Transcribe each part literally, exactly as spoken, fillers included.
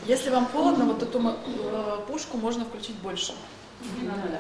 Если вам холодно, вот эту э, пушку можно включить больше. Не надо.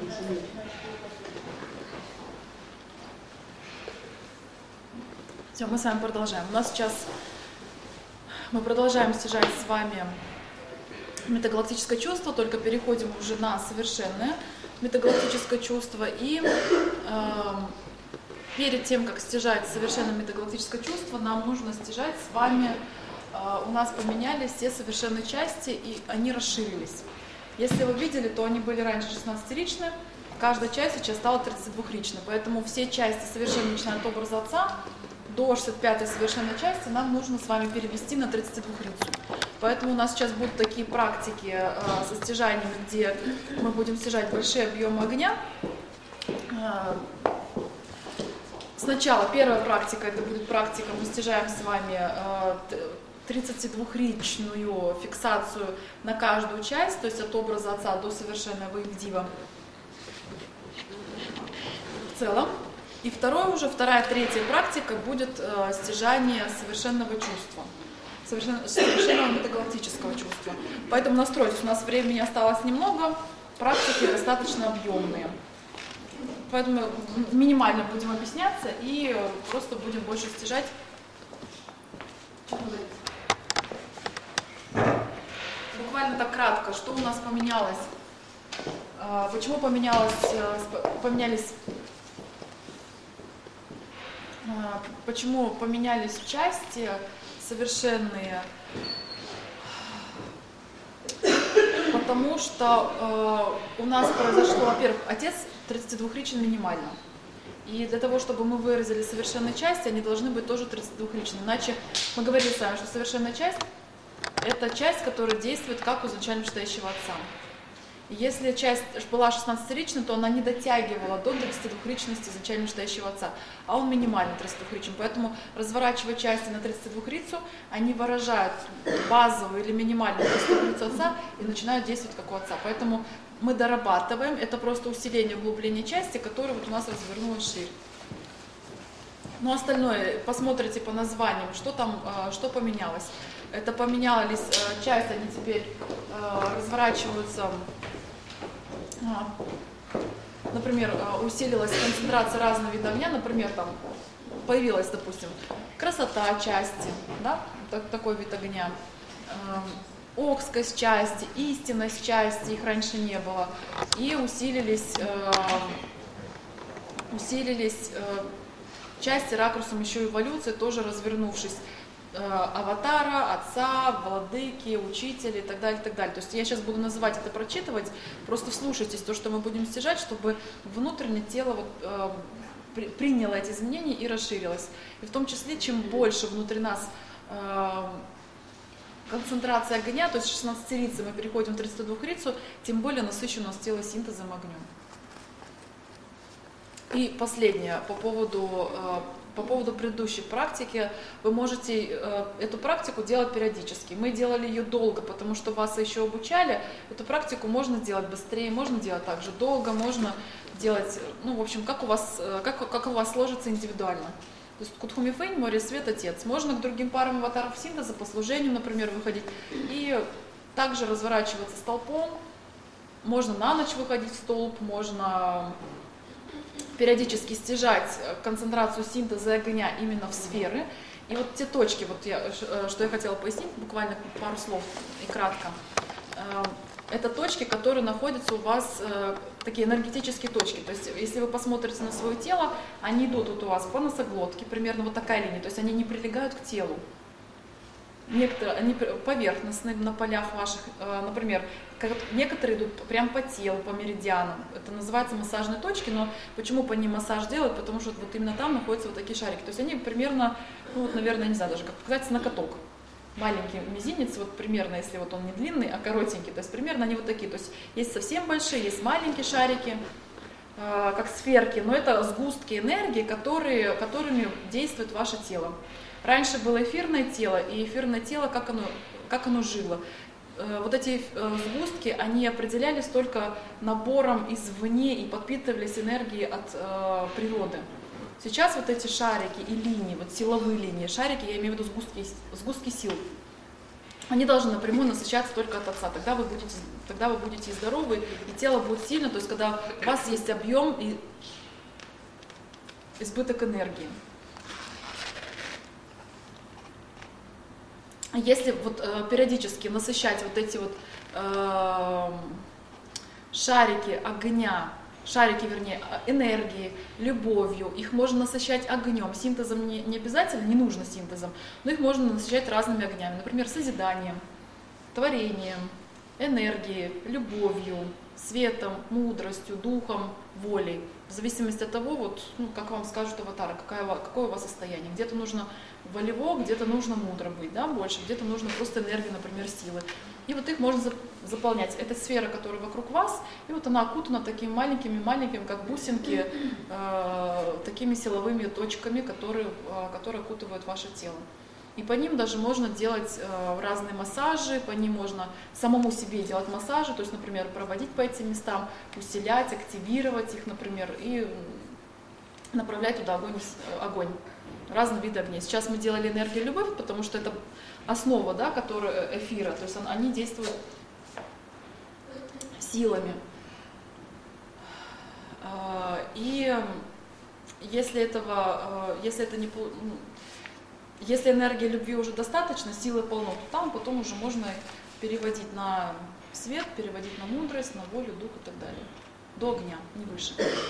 Все, мы с вами продолжаем. У нас сейчас мы продолжаем стяжать с вами метагалактическое чувство, только переходим уже на совершенное метагалактическое чувство. И э, перед тем, как стяжать совершенное метагалактическое чувство, нам нужно стяжать с вами. Э, у нас поменялись все совершенные части, и они расширились. Если вы видели, то они были раньше шестнадцатиричны, каждая часть сейчас стала тридцатидвухричной. Поэтому все части совершенно начиная от образа Отца до шестьдесят пятой совершенной части нам нужно с вами перевести на тридцатидвухрицу. Поэтому у нас сейчас будут такие практики э, со стяжаниями, где мы будем стяжать большие объемы огня. Э, сначала первая практика, это будет практика, мы стяжаем с вами э, тридцатидвухричную фиксацию на каждую часть, то есть от образа Отца до совершенного Ивдива в целом. И второе уже, вторая, третья практика будет э, стяжание совершенного чувства, совершенно, совершенного метагалактического чувства. Поэтому настройтесь, у нас времени осталось немного, практики достаточно объемные. Поэтому минимально будем объясняться и просто будем больше стяжать. Буквально так кратко, что у нас поменялось, э, почему поменялось, э, поменялись... Почему поменялись части совершенные? Потому что э, у нас произошло, во-первых, Отец тридцатидвухричен минимально. И для того, чтобы мы выразили совершенные части, они должны быть тоже тридцатидвухричны. Иначе мы говорили с вами, что совершенная часть – это часть, которая действует как у изначально вышестоящего Отца. Если часть была шестнадцатиричной, то она не дотягивала до тридцатидвухричности изначально вышестоящего Отца, а он минимально тридцатидвухричен. Поэтому, разворачивая части на тридцатидвухрицу, они выражают базовую или минимальную тридцатидвухрицу Отца и начинают действовать как у Отца. Поэтому мы дорабатываем, это просто усиление, углубление части, которая вот у нас развернулась шире. Но остальное, посмотрите по названиям, что там, что поменялось. Это поменялись части, они теперь разворачиваются. Например, усилилась концентрация разного вида огня, например, там появилась, допустим, красота части, да, так, такой вид огня, э, окскость части, истинность части, их раньше не было, и усилились, э, усилились э, части ракурсом еще эволюции, тоже развернувшись. Аватара, Отца, Владыки, Учителя и так далее, и так далее. То есть я сейчас буду называть это, прочитывать, просто вслушайтесь то, что мы будем стяжать, чтобы внутреннее тело вот, э, при, приняло эти изменения и расширилось. И в том числе, чем больше внутри нас э, концентрация огня, то есть шестнадцатирицы мы переходим в тридцатидвухрицу, тем более насыщено у нас тело синтезом огнем. И последнее по поводу... Э, По поводу предыдущей практики, вы можете э, эту практику делать периодически. Мы делали ее долго, потому что вас еще обучали. Эту практику можно делать быстрее, можно делать также долго, можно делать, ну, в общем, как у вас, как, как у вас сложится индивидуально. То есть Кудхуми Фэнь, море, свет, Отец. Можно к другим парам аватаров синтеза, по служению, например, выходить. И также разворачиваться столпом. Можно на ночь выходить в столб, можно... периодически стяжать концентрацию синтеза огня именно в сферы. И вот те точки, вот я, что я хотела пояснить, буквально пару слов и кратко. Это точки, которые находятся у вас, такие энергетические точки. То есть, если вы посмотрите на свое тело, они идут вот у вас по носоглотке, примерно вот такая линия. То есть, они не прилегают к телу. Некоторые, они поверхностные на полях ваших, например, некоторые идут прям по телу, по меридианам. Это называется массажные точки, но почему по ним массаж делают? Потому что вот именно там находятся вот такие шарики. То есть они примерно, ну вот, наверное, не знаю даже, как показать, ноготок. Маленький мизинец, вот примерно, если вот он не длинный, а коротенький, то есть примерно они вот такие. То есть есть совсем большие, есть маленькие шарики, как сферки, но это сгустки энергии, которые, которыми действует ваше тело. Раньше было эфирное тело, и эфирное тело, как оно, как оно жило. Вот эти сгустки, они определялись только набором извне и подпитывались энергией от э, природы. Сейчас вот эти шарики и линии, вот силовые линии, шарики, я имею в виду сгустки, сгустки сил, они должны напрямую насыщаться только от Отца. Тогда вы будете, тогда вы будете здоровы, и тело будет сильно, то есть когда у вас есть объем и избыток энергии. Если вот э, периодически насыщать вот эти вот э, шарики огня, шарики, вернее, энергии, любовью, их можно насыщать огнем, синтезом не, не обязательно, не нужно синтезом, но их можно насыщать разными огнями, например, созиданием, творением, энергией, любовью, светом, мудростью, духом, волей, в зависимости от того, вот, ну, как вам скажут аватары, какая, какое у вас состояние. Где-то нужно волево, где-то нужно мудро быть, да, больше, где-то нужно просто энергия, например, силы. И вот их можно заполнять. Это сфера, которая вокруг вас, и вот она окутана такими маленькими-маленькими, как бусинки, э, такими силовыми точками, которые, э, которые окутывают ваше тело. И по ним даже можно делать э, разные массажи, по ним можно самому себе делать массажи, то есть, например, проводить по этим местам, усилять, активировать их, например, и направлять туда огонь, огонь разные виды огней. Сейчас мы делали энергию любовь, потому что это основа, да, которая эфира, то есть они действуют силами. И если этого, если это не, если энергии любви уже достаточно, силы полно, то там потом уже можно переводить на свет, переводить на мудрость, на волю, дух и так далее. До огня, не выше.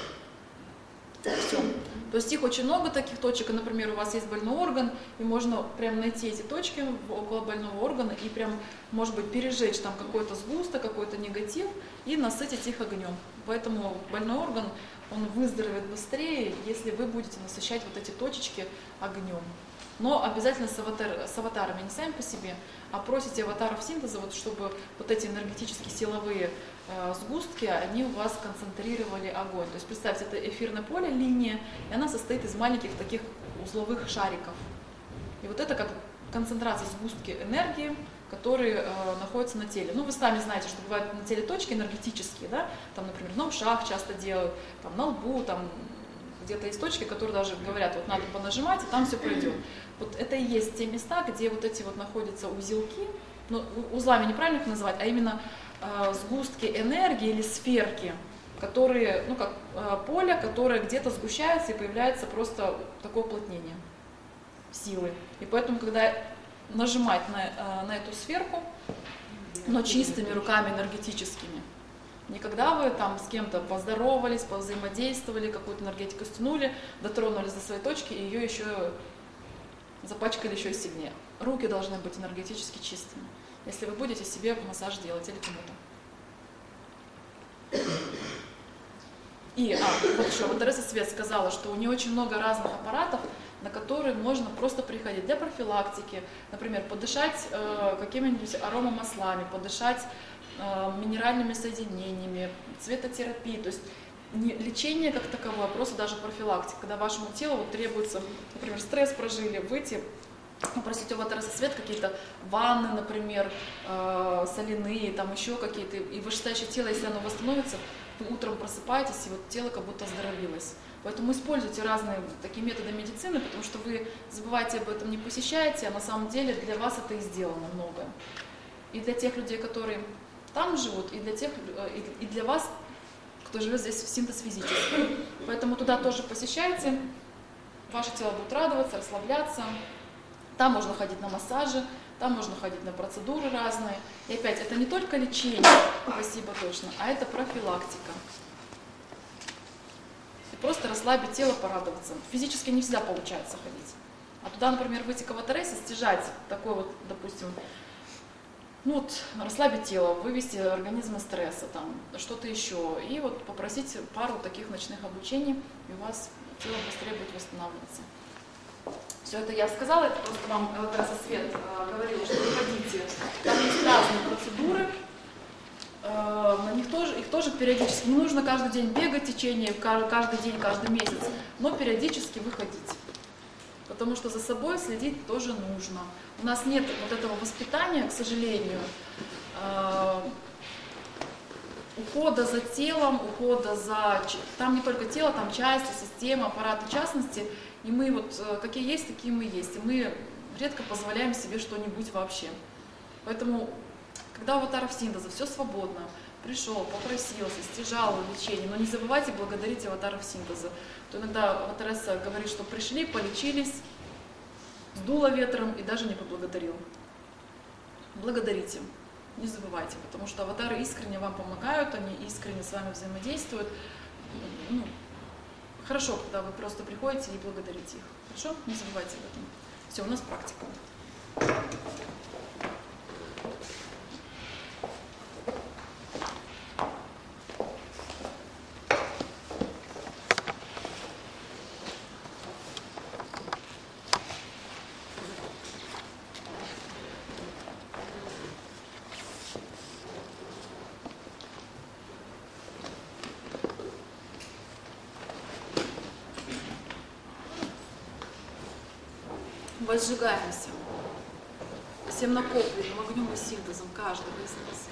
Все. То есть их очень много таких точек, и, например, у вас есть больной орган, и можно прям найти эти точки около больного органа и прям, может быть, пережечь там какой-то сгусток, какой-то негатив и насытить их огнем. Поэтому больной орган, он выздоровеет быстрее, если вы будете насыщать вот эти точечки огнем. Но обязательно с, аватар, с аватарами, не сами по себе, а просите аватаров синтеза, вот, чтобы вот эти энергетические силовые э, сгустки, они у вас концентрировали огонь. То есть представьте, это эфирное поле, линия, и она состоит из маленьких таких узловых шариков. И вот это как концентрация сгустки энергии, которые э, находятся на теле. Ну, вы сами знаете, что бывают на теле точки энергетические, да, там, например, на ушах часто делают, там, на лбу, там, где-то есть точки, которые даже говорят, вот надо понажимать, и там все пройдет. Вот это и есть те места, где вот эти вот находятся узелки, ну, узлами неправильно их называть, а именно э, сгустки энергии или сферки, которые, ну, как э, поле, которое где-то сгущается и появляется просто такое уплотнение силы. И поэтому, когда нажимать на, э, на эту сферку, но чистыми руками энергетическими, не когда вы там с кем-то поздоровались, повзаимодействовали, какую-то энергетику стянули, дотронулись до своей точки и ее еще запачкали еще сильнее. Руки должны быть энергетически чистыми, если вы будете себе массаж делать или кому-то. И, а, вот еще, вот Тереса Свет сказала, что у нее очень много разных аппаратов, на которые можно просто приходить для профилактики, например, подышать э, какими-нибудь аромамаслами, подышать э, минеральными соединениями, цветотерапией, то есть не лечение как таковое, а просто даже профилактика, когда вашему телу вот требуется, например, стресс прожили, выйти, попросить у Тересы Свет какие-то ванны, например, э, соляные, там еще какие-то, и вышестоящее тело, если оно восстановится, вы утром просыпаетесь, и вот тело как будто оздоровилось. Поэтому используйте разные такие методы медицины, потому что вы забываете об этом, не посещаете, а на самом деле для вас это и сделано многое. И для тех людей, которые там живут, и для тех, и для вас, кто живет здесь в синтез физически. Поэтому туда тоже посещайте, ваше тело будет радоваться, расслабляться. Там можно ходить на массажи, там можно ходить на процедуры разные. И опять, это не только лечение, спасибо точно, а это профилактика. И просто расслабить тело, порадоваться. Физически не всегда получается ходить. А туда, например, выйти к аватаресе, стяжать такой вот, допустим, ну вот, расслабить тело, вывести организм из стресса, там, что-то еще. И вот попросить пару таких ночных обучений, и у вас тело быстрее будет восстанавливаться. Все это я сказала, это просто вам Тереса Свет э, говорила, что приходите. Там есть разные процедуры, э, на них тоже, их тоже периодически. Не нужно каждый день бегать в течение, каждый день, каждый месяц, но периодически выходить. Потому что за собой следить тоже нужно. У нас нет вот этого воспитания, к сожалению, э, ухода за телом, ухода за... Там не только тело, там части, система, аппараты в частности. И мы вот какие есть, такие мы есть. И мы редко позволяем себе что-нибудь вообще. Поэтому, когда у аватаров синтеза все свободно, пришел, попросился, стяжал лечение, но не забывайте благодарить аватаров синтеза. То иногда аватаресса говорит, что пришли, полечились, сдуло ветром и даже не поблагодарил. Благодарите, не забывайте, потому что аватары искренне вам помогают, они искренне с вами взаимодействуют. Ну, хорошо, когда вы просто приходите и благодарите их. Хорошо? Не забывайте об этом. Все, у нас практика. Возжигаемся всем накопленным огнем и синтезом каждого из нас.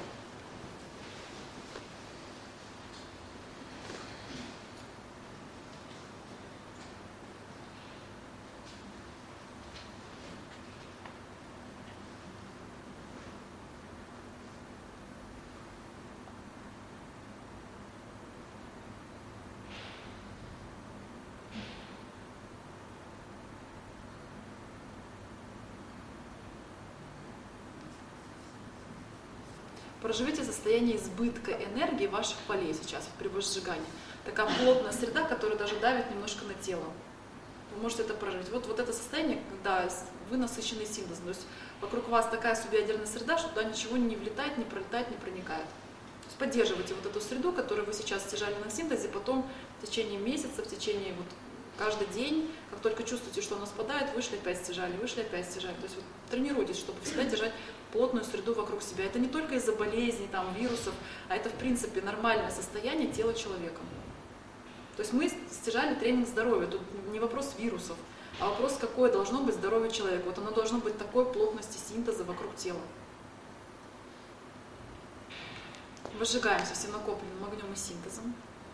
Проживите состояние избытка энергии ваших полей сейчас при возжигании. Такая плотная среда, которая даже давит немножко на тело. Вы можете это прожить. Вот, вот это состояние, когда вы насыщены синтезом. То есть вокруг вас такая субъядерная среда, что туда ничего не влетает, не пролетает, не проникает. То есть поддерживайте вот эту среду, которую вы сейчас стяжали на синтезе, потом в течение месяца, в течение вот каждый день, как только чувствуете, что оно спадает, вышли, опять стяжали, вышли, опять стяжали. То есть вот тренируйтесь, чтобы всегда держать плотную среду вокруг себя. Это не только из-за болезней, там, вирусов, а это, в принципе, нормальное состояние тела человека. То есть мы стяжали тренинг здоровья. Тут не вопрос вирусов, а вопрос, какое должно быть здоровье человека. Вот оно должно быть такой плотности синтеза вокруг тела. Возжигаемся всем накопленным огнем и синтезом.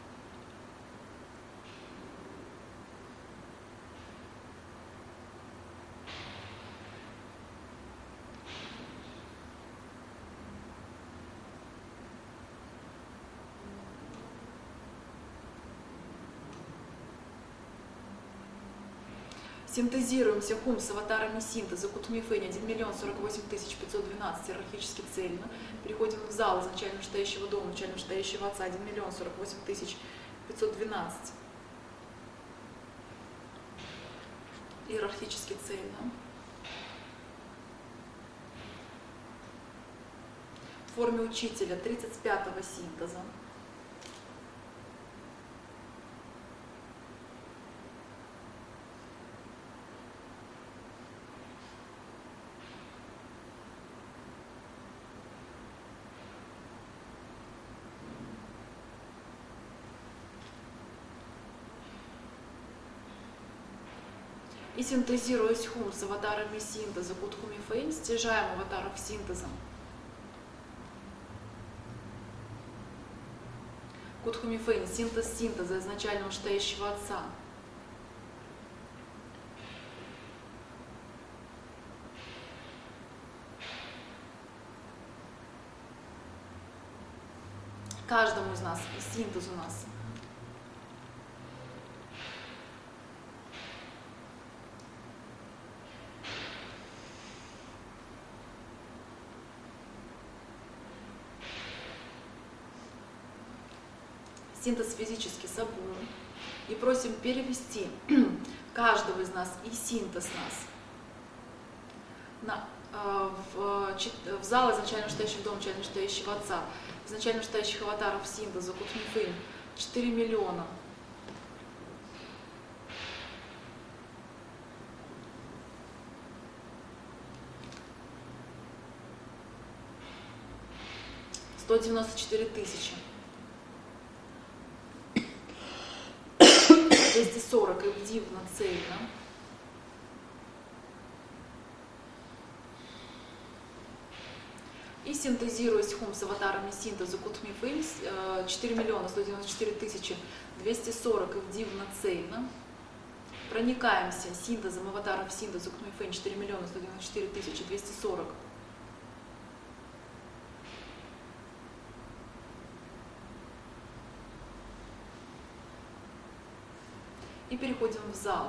Синтезируем все хум с аватарами синтеза, Кутми Фэнь, один миллион сорок восемь тысяч пятьсот двенадцать, иерархически цельно. Переходим в зал изначально вышестоящего дома, начально вышестоящего отца, один миллион сорок восемь тысяч пятьсот двенадцать. Иерархически цельно. В форме учителя тридцать пятого синтеза. И синтезируясь хум с аватарами синтеза Кутхуми Фэнь, стяжаем аватаров синтезом. Кутхуми Фэнь, синтез синтеза изначально вышестоящего отца. Каждому из нас, синтез у нас. Синтез физически собой. И просим перевести каждого из нас и синтез нас на, э, в, в зал изначально вышестоящего дома, изначально вышестоящего отца, изначально вышестоящих аватаров синтеза Кутми Фэнь, четыре миллиона. сто девяносто четыре тысячи. двести сорок дивно, цельно. И синтезируясь хум с аватарами синтеза Кутми Фэнь, четыре миллиона сто девяносто четыре тысячи двести сорок дивно, цельно. Проникаемся синтезом аватаров синтеза Кутми Фэнь, четыре миллиона сто девяносто четыре тысячи двести сорок. И переходим в зал.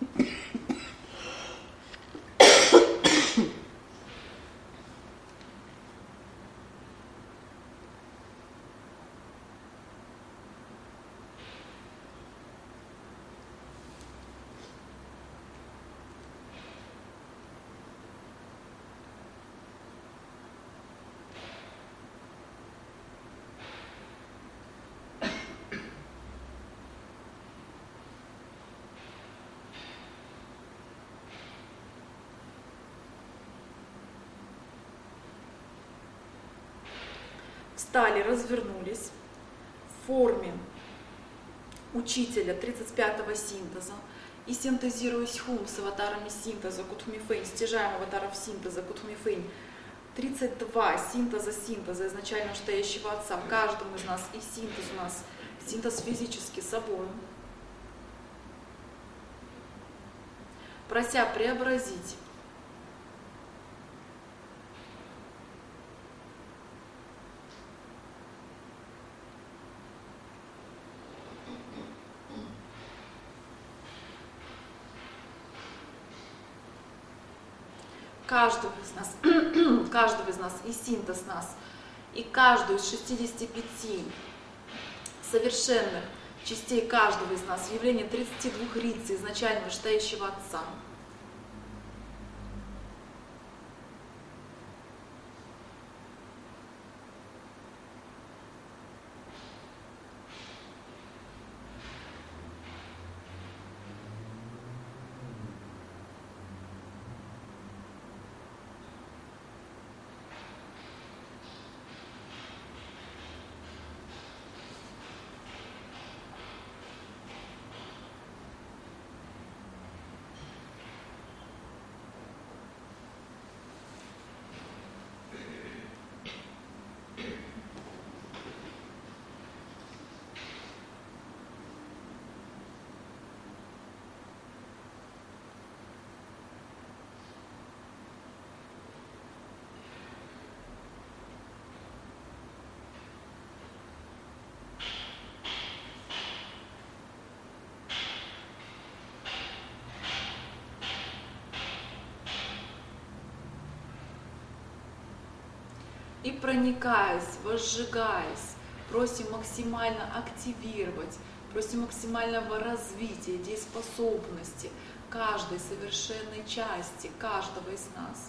Встали, развернулись в форме учителя тридцать пятого синтеза и синтезируясь хум с аватарами синтеза Кутхумифейн, стяжаем аватаров синтеза Кутхумифейн, тридцать два синтеза синтеза изначально стоящего Отца в каждом из нас, и синтез у нас, синтез физически собой, прося преобразить каждого из нас, каждого из нас и синтез нас, и каждую из шестидесяти пяти совершенных частей каждого из нас, явление тридцати двух рицей изначально вышестоящего Отца. И проникаясь, возжигаясь, просим максимально активировать, просим максимального развития, дееспособности каждой совершенной части, каждого из нас.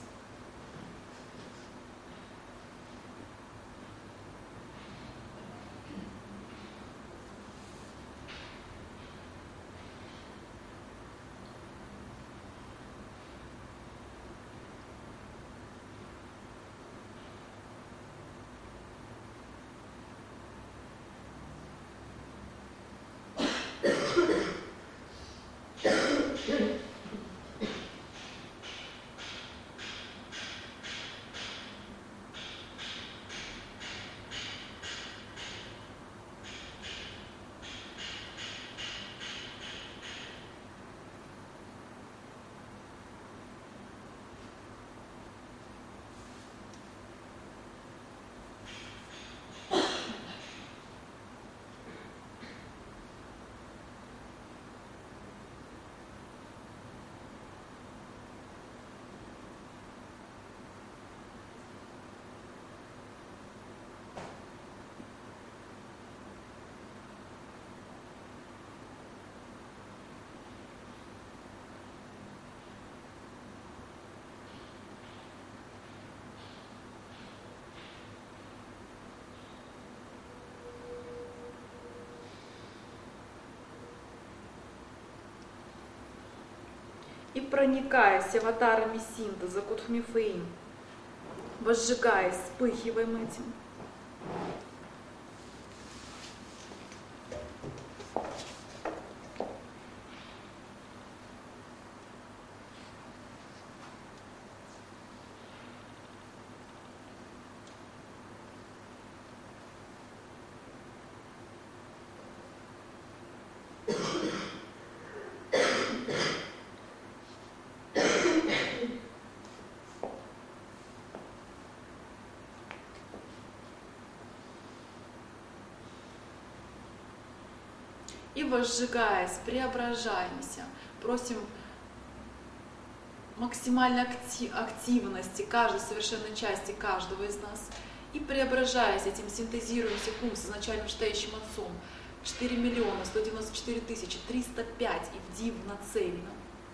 И проникаясь аватарами синтеза Кутхумифейн, возжигаясь, вспыхиваем этим. И возжигаясь, преображаемся, просим максимальной активности каждой совершенной части каждого из нас. И преображаясь этим, синтезируем секунд с изначально вышестоящим Отцом. четыре миллиона сто девяносто четыре тысячи триста пять Ивдивна цельно.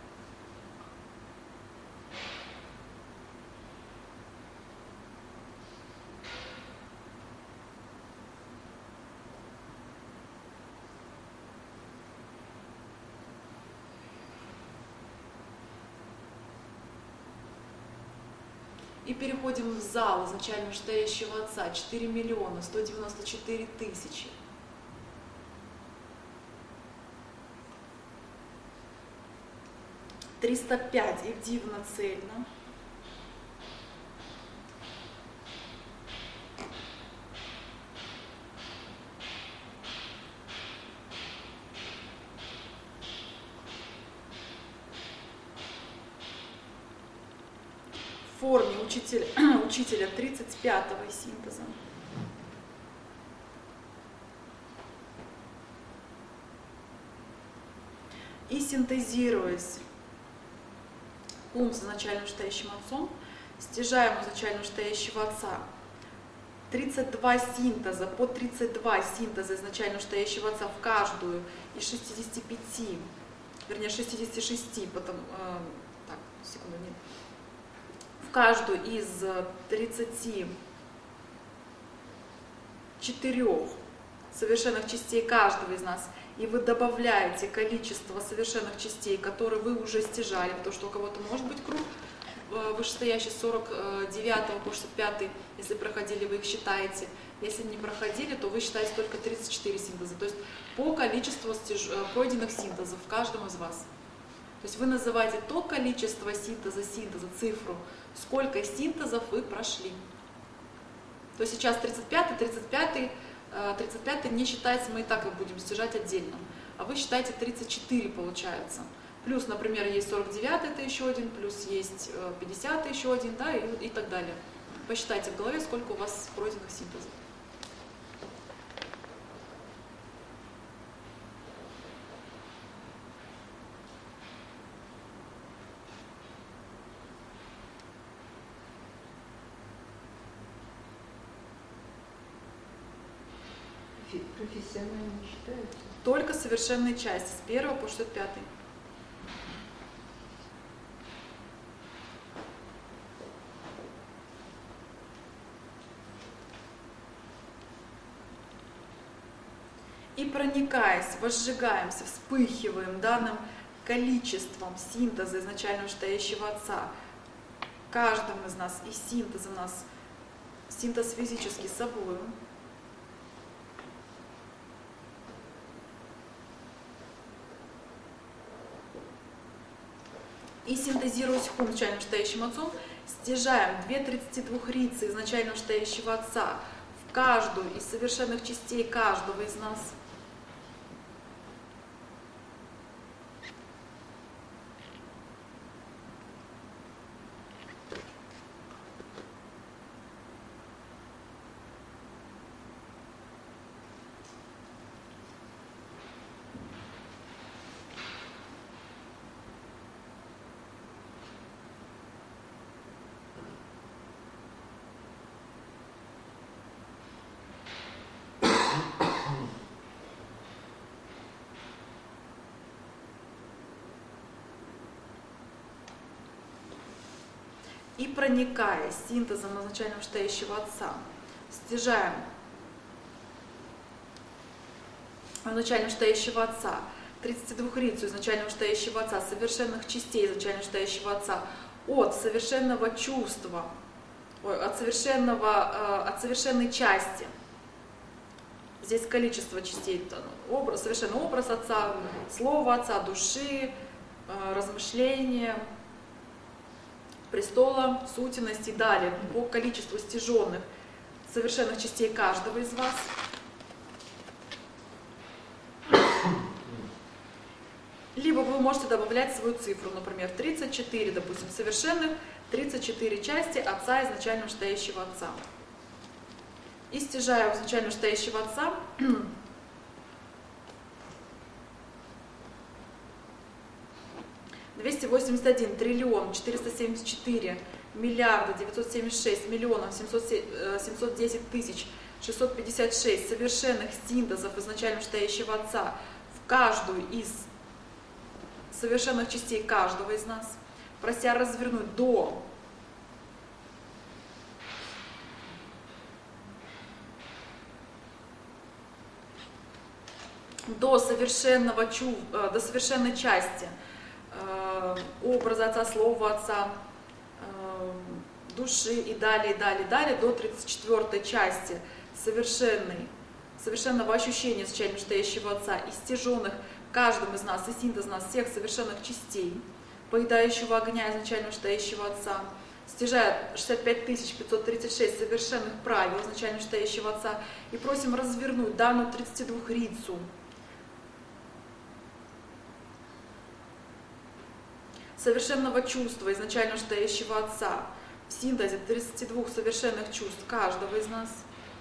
И переходим в зал изначально вышестоящего Отца. четыре миллиона сто девяносто четыре тысячи. триста пять Ивдивна цельно. В форме учителя, учителя тридцать пятого синтеза. И синтезируясь ум с изначально вышестоящим Отцом, стяжаем изначально вышестоящего Отца. тридцать два синтеза, по тридцать два синтеза изначально вышестоящего Отца в каждую из шестидесяти пяти, вернее шестидесяти шести, потом, э, так, секунду, нет, в каждую из тридцати четырёх совершенных частей каждого из нас, и вы добавляете количество совершенных частей, которые вы уже стяжали, потому что у кого-то может быть круг вышестоящий с сорок девятого по шестьдесят пятый, если проходили, вы их считаете. Если не проходили, то вы считаете только тридцать четыре синтеза, то есть по количеству стяж... пройденных синтезов в каждом из вас. То есть вы называете то количество синтеза, синтеза, цифру, сколько синтезов вы прошли. То есть сейчас тридцать пятый, тридцать пятый, тридцать пятый не считается, мы и так их будем стяжать отдельно. А вы считаете тридцать четыре получается. Плюс, например, есть сорок девятый, это еще один, плюс есть пятидесятый, еще один, да, и, и так далее. Посчитайте в голове, сколько у вас пройденных синтезов. Профессионально не считается? Только совершенные части, с первого по шестьдесят пятый. И проникаясь, возжигаемся, вспыхиваем данным количеством синтеза изначально вышестоящего Отца. Каждым из нас, и синтез у нас, синтез физический с собой. И синтезируясь хум изначально вышестоящим Отцом, стяжаем две тридцатидвухрицы изначально вышестоящего Отца в каждую из совершенных частей каждого из нас. И проникая синтезом изначально вышестоящего Отца, стяжаем изначально вышестоящего Отца, тридцатидвухрицу изначально вышестоящего Отца, совершенных частей изначально вышестоящего Отца, от совершенного чувства, ой, от, совершенного, от совершенной части. Здесь количество частей, образ, совершенный образ Отца, слово Отца, души, размышления, престола, сутенности и далее, по количеству стяженных совершенных частей каждого из вас. Либо вы можете добавлять свою цифру, например, тридцать четыре, допустим, совершенных, тридцать четыре части Отца изначально вышестоящего Отца. И стяжая изначально вышестоящего Отца, двести восемьдесят один триллион четыреста семьдесят четыре миллиарда девятьсот семьдесят шесть миллионов семьсот десять тысяч шестьсот пятьдесят шесть совершенных синтезов изначально вышестоящего Отца в каждую из совершенных частей каждого из нас, прося развернуть до до совершенного чу, до совершенной части э, образа Отца, Слова Отца, э, души и далее, и далее, и далее, до тридцать четвёртой части совершенной, совершенного ощущения изначально вышестоящего Отца, истяженных каждым из нас и синтез нас всех совершенных частей, поедающего огня изначально вышестоящего Отца, стяжает шестьдесят пять тысяч пятьсот тридцать шесть совершенных правил изначально вышестоящего Отца, и просим развернуть данную тридцатидвухрицу, совершенного чувства изначально вышестоящего Отца, в синтезе тридцати двух совершенных чувств каждого из нас.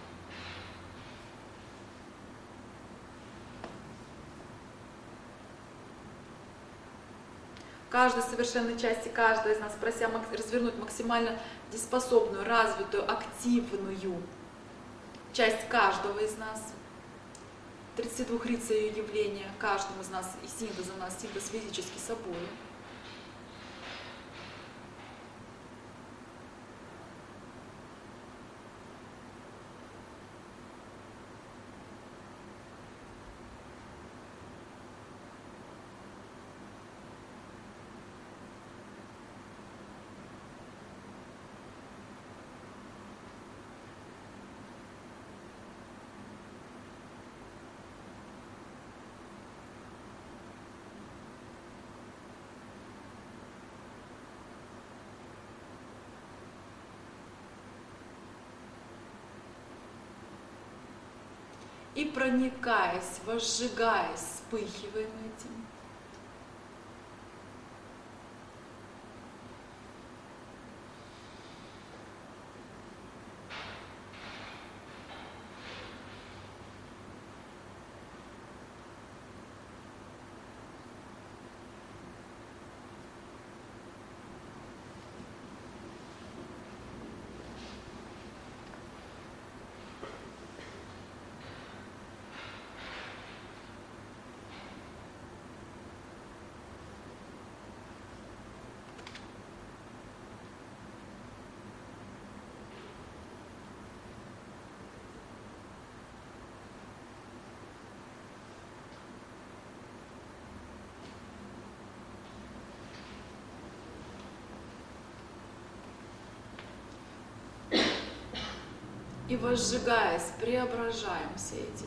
Каждой совершенной части каждого из нас, прося развернуть максимально дееспособную, развитую, активную часть каждого из нас. тридцатидвухрица ее явления каждому из нас и синтеза нас, синтез физический собой. И проникаясь, возжигаясь, вспыхиваем этим. И возжигаясь, преображаемся этим.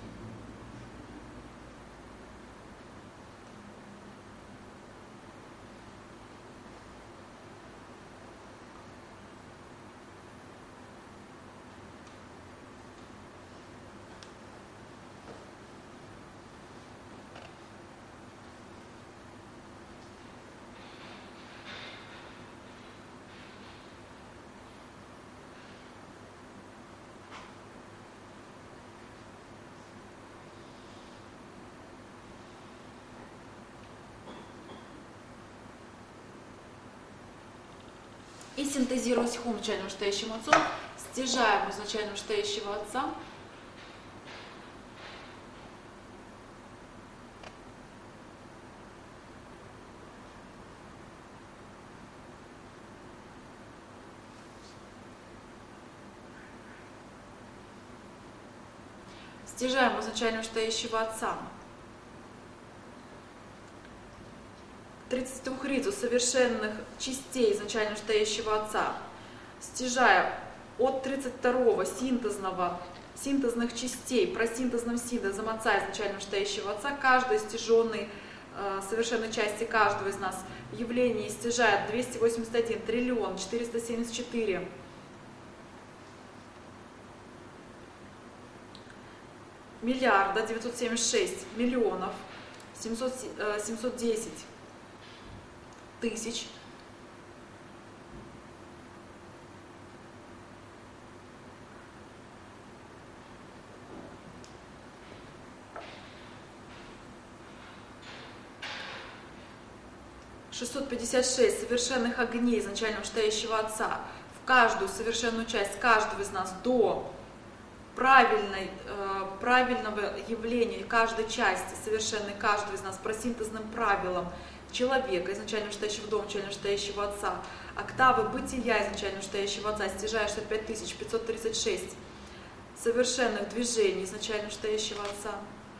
И синтезируя сиху начальным вышестоящим Отцом, стяжаем изначально вышестоящего Отца, стяжаем изначально вышестоящего Отца, тридцатидвухрицу совершенных частей изначально вышестоящего Отца, стяжая от тридцать второго синтезного, синтезных частей, просинтезным синтезом Отца изначально вышестоящего Отца, каждой стяженной э, совершенной части каждого из нас явление стяжает двести восемьдесят один триллион четыреста семьдесят четыре миллиарда девятьсот семьдесят шесть миллионов семьсот, э, семьсот десять тысяч шестьсот пятьдесят шесть совершенных огней изначально вышестоящего Отца в каждую совершенную часть каждого из нас до правильной, э, правильного явления каждой части совершенной каждого из нас просинтезным правилам человека, изначально вышестоящего в дом, изначально вышестоящего Отца, октавы бытия изначально вышестоящего Отца, стяжая шестьдесят пять тысяч пятьсот тридцать шесть совершенных движений изначально вышестоящего Отца.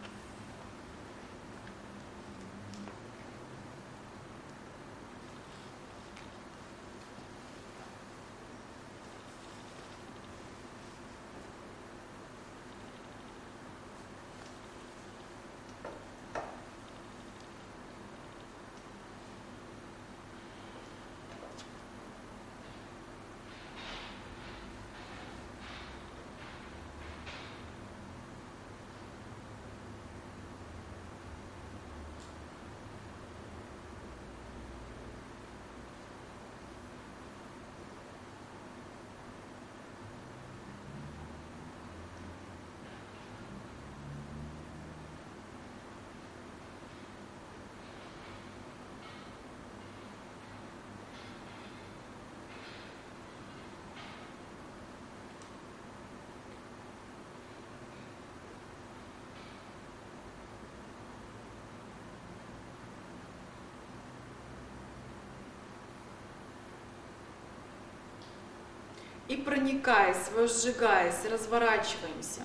И проникаясь, возжигаясь, разворачиваемся.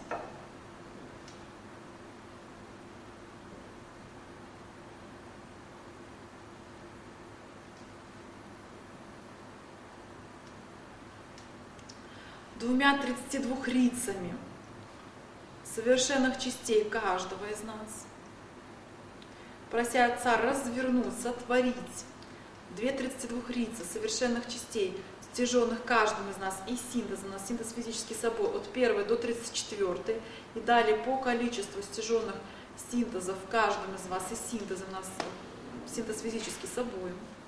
Двумя тридцатидвухрицами совершенных частей каждого из нас, прося Отца развернуться, творить две тридцатидвухрицы совершенных частей, стяженных каждым из нас, и синтеза, на синтез физический собой, от первой до тридцать четвёртой, и далее по количеству стяженных синтезов в каждом из вас, и синтеза у нас, синтез физический собой.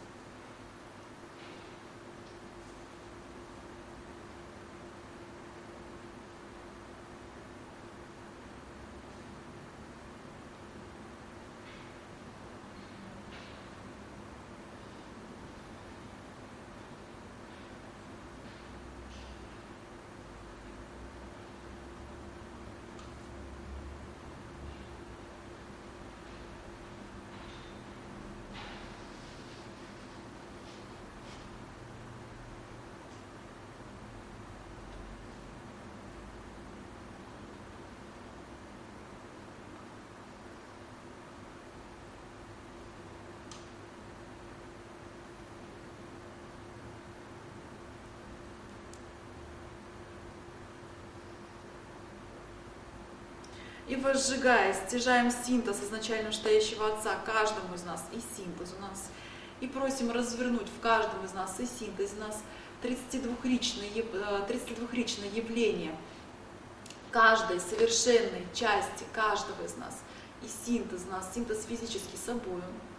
И возжигаясь, стяжаем синтез изначально вышестоящего Отца каждому из нас, и синтез у нас. И просим развернуть в каждом из нас, и синтез у нас, тридцатидвухричное явление каждой совершенной части каждого из нас. И синтез у нас, синтез физический собою.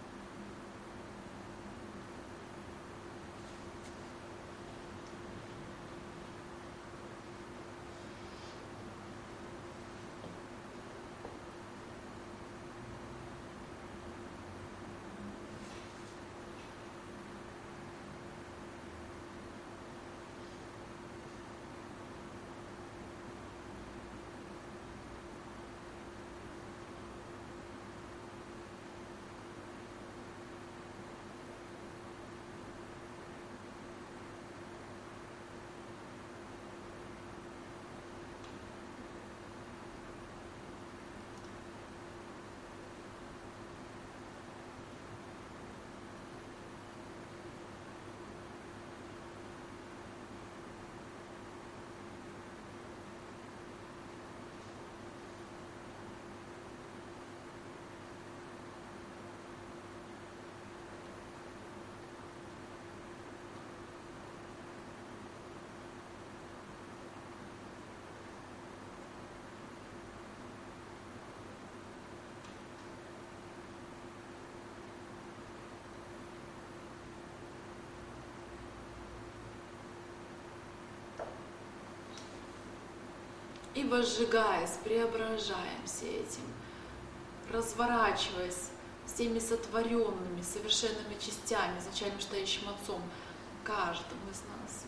И возжигаясь, преображаемся этим, разворачиваясь всеми сотворенными, совершенными частями, изначальным стоящим Отцом, каждым из нас.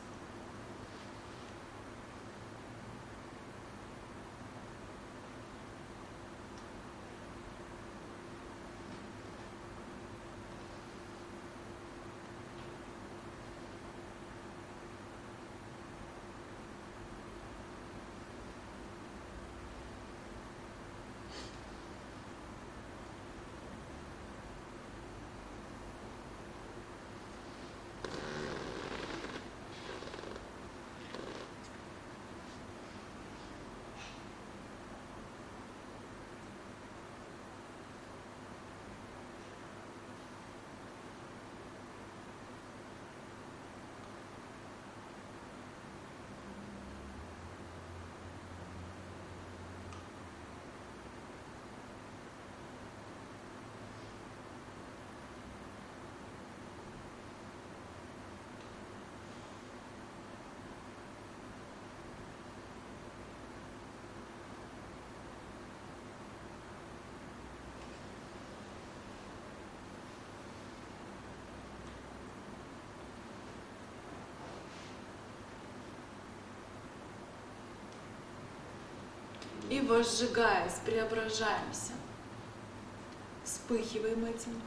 И возжигаясь, преображаемся, вспыхиваем этим,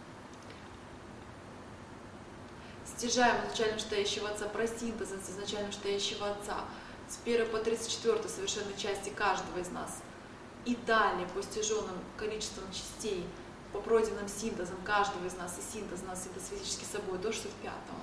стяжаем изначально стоящего Отца, просинтез изначально стоящего Отца с первой по тридцать четвёртой совершенной части каждого из нас. И далее по стяженным количествам частей, по пройденным синтезам каждого из нас, и синтез нас, синтез физически собой, до шестьдесят пятого.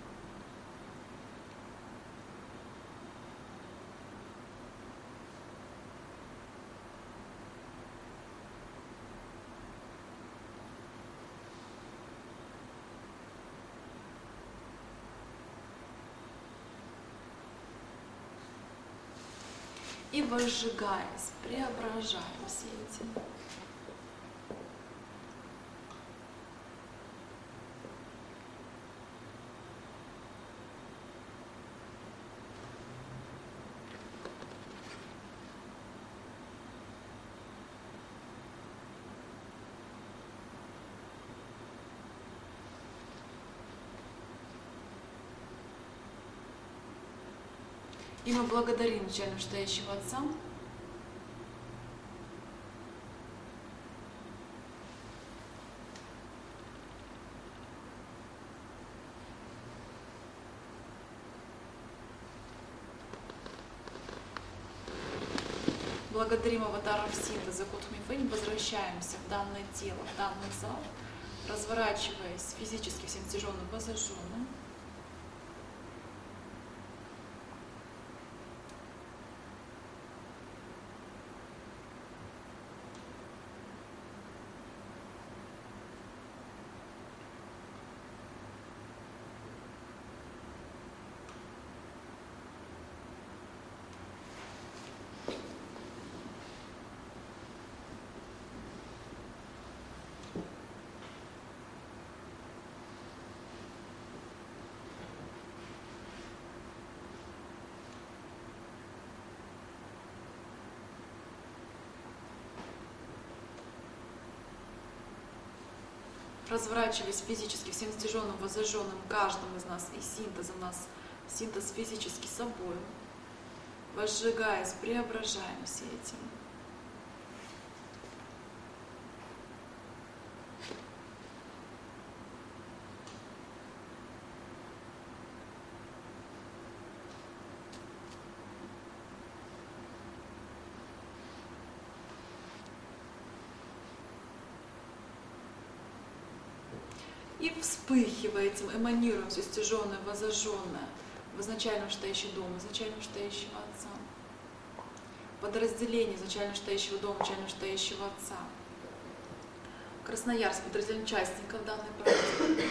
И возжигаясь, преображаемся этим. И мы благодарим начального стоящего Отца благодарим аватаров синтеза Кутхми Фэнь, возвращаемся в данное тело, в данный зал, разворачиваясь физически всем стяженным, возжженным. Разворачиваясь физически всем стяженным, возжженным каждым из нас и синтезом нас, синтез физически собой, возжигаясь, преображаемся этим. И вспыхивая этим, эманируем все стяженное, возожженное в изначальном стоящий дом, изначально стоящего Отца. Подразделение изначально стоящего дома, изначально стоящего Отца. Красноярск, подразделение участников данной практики.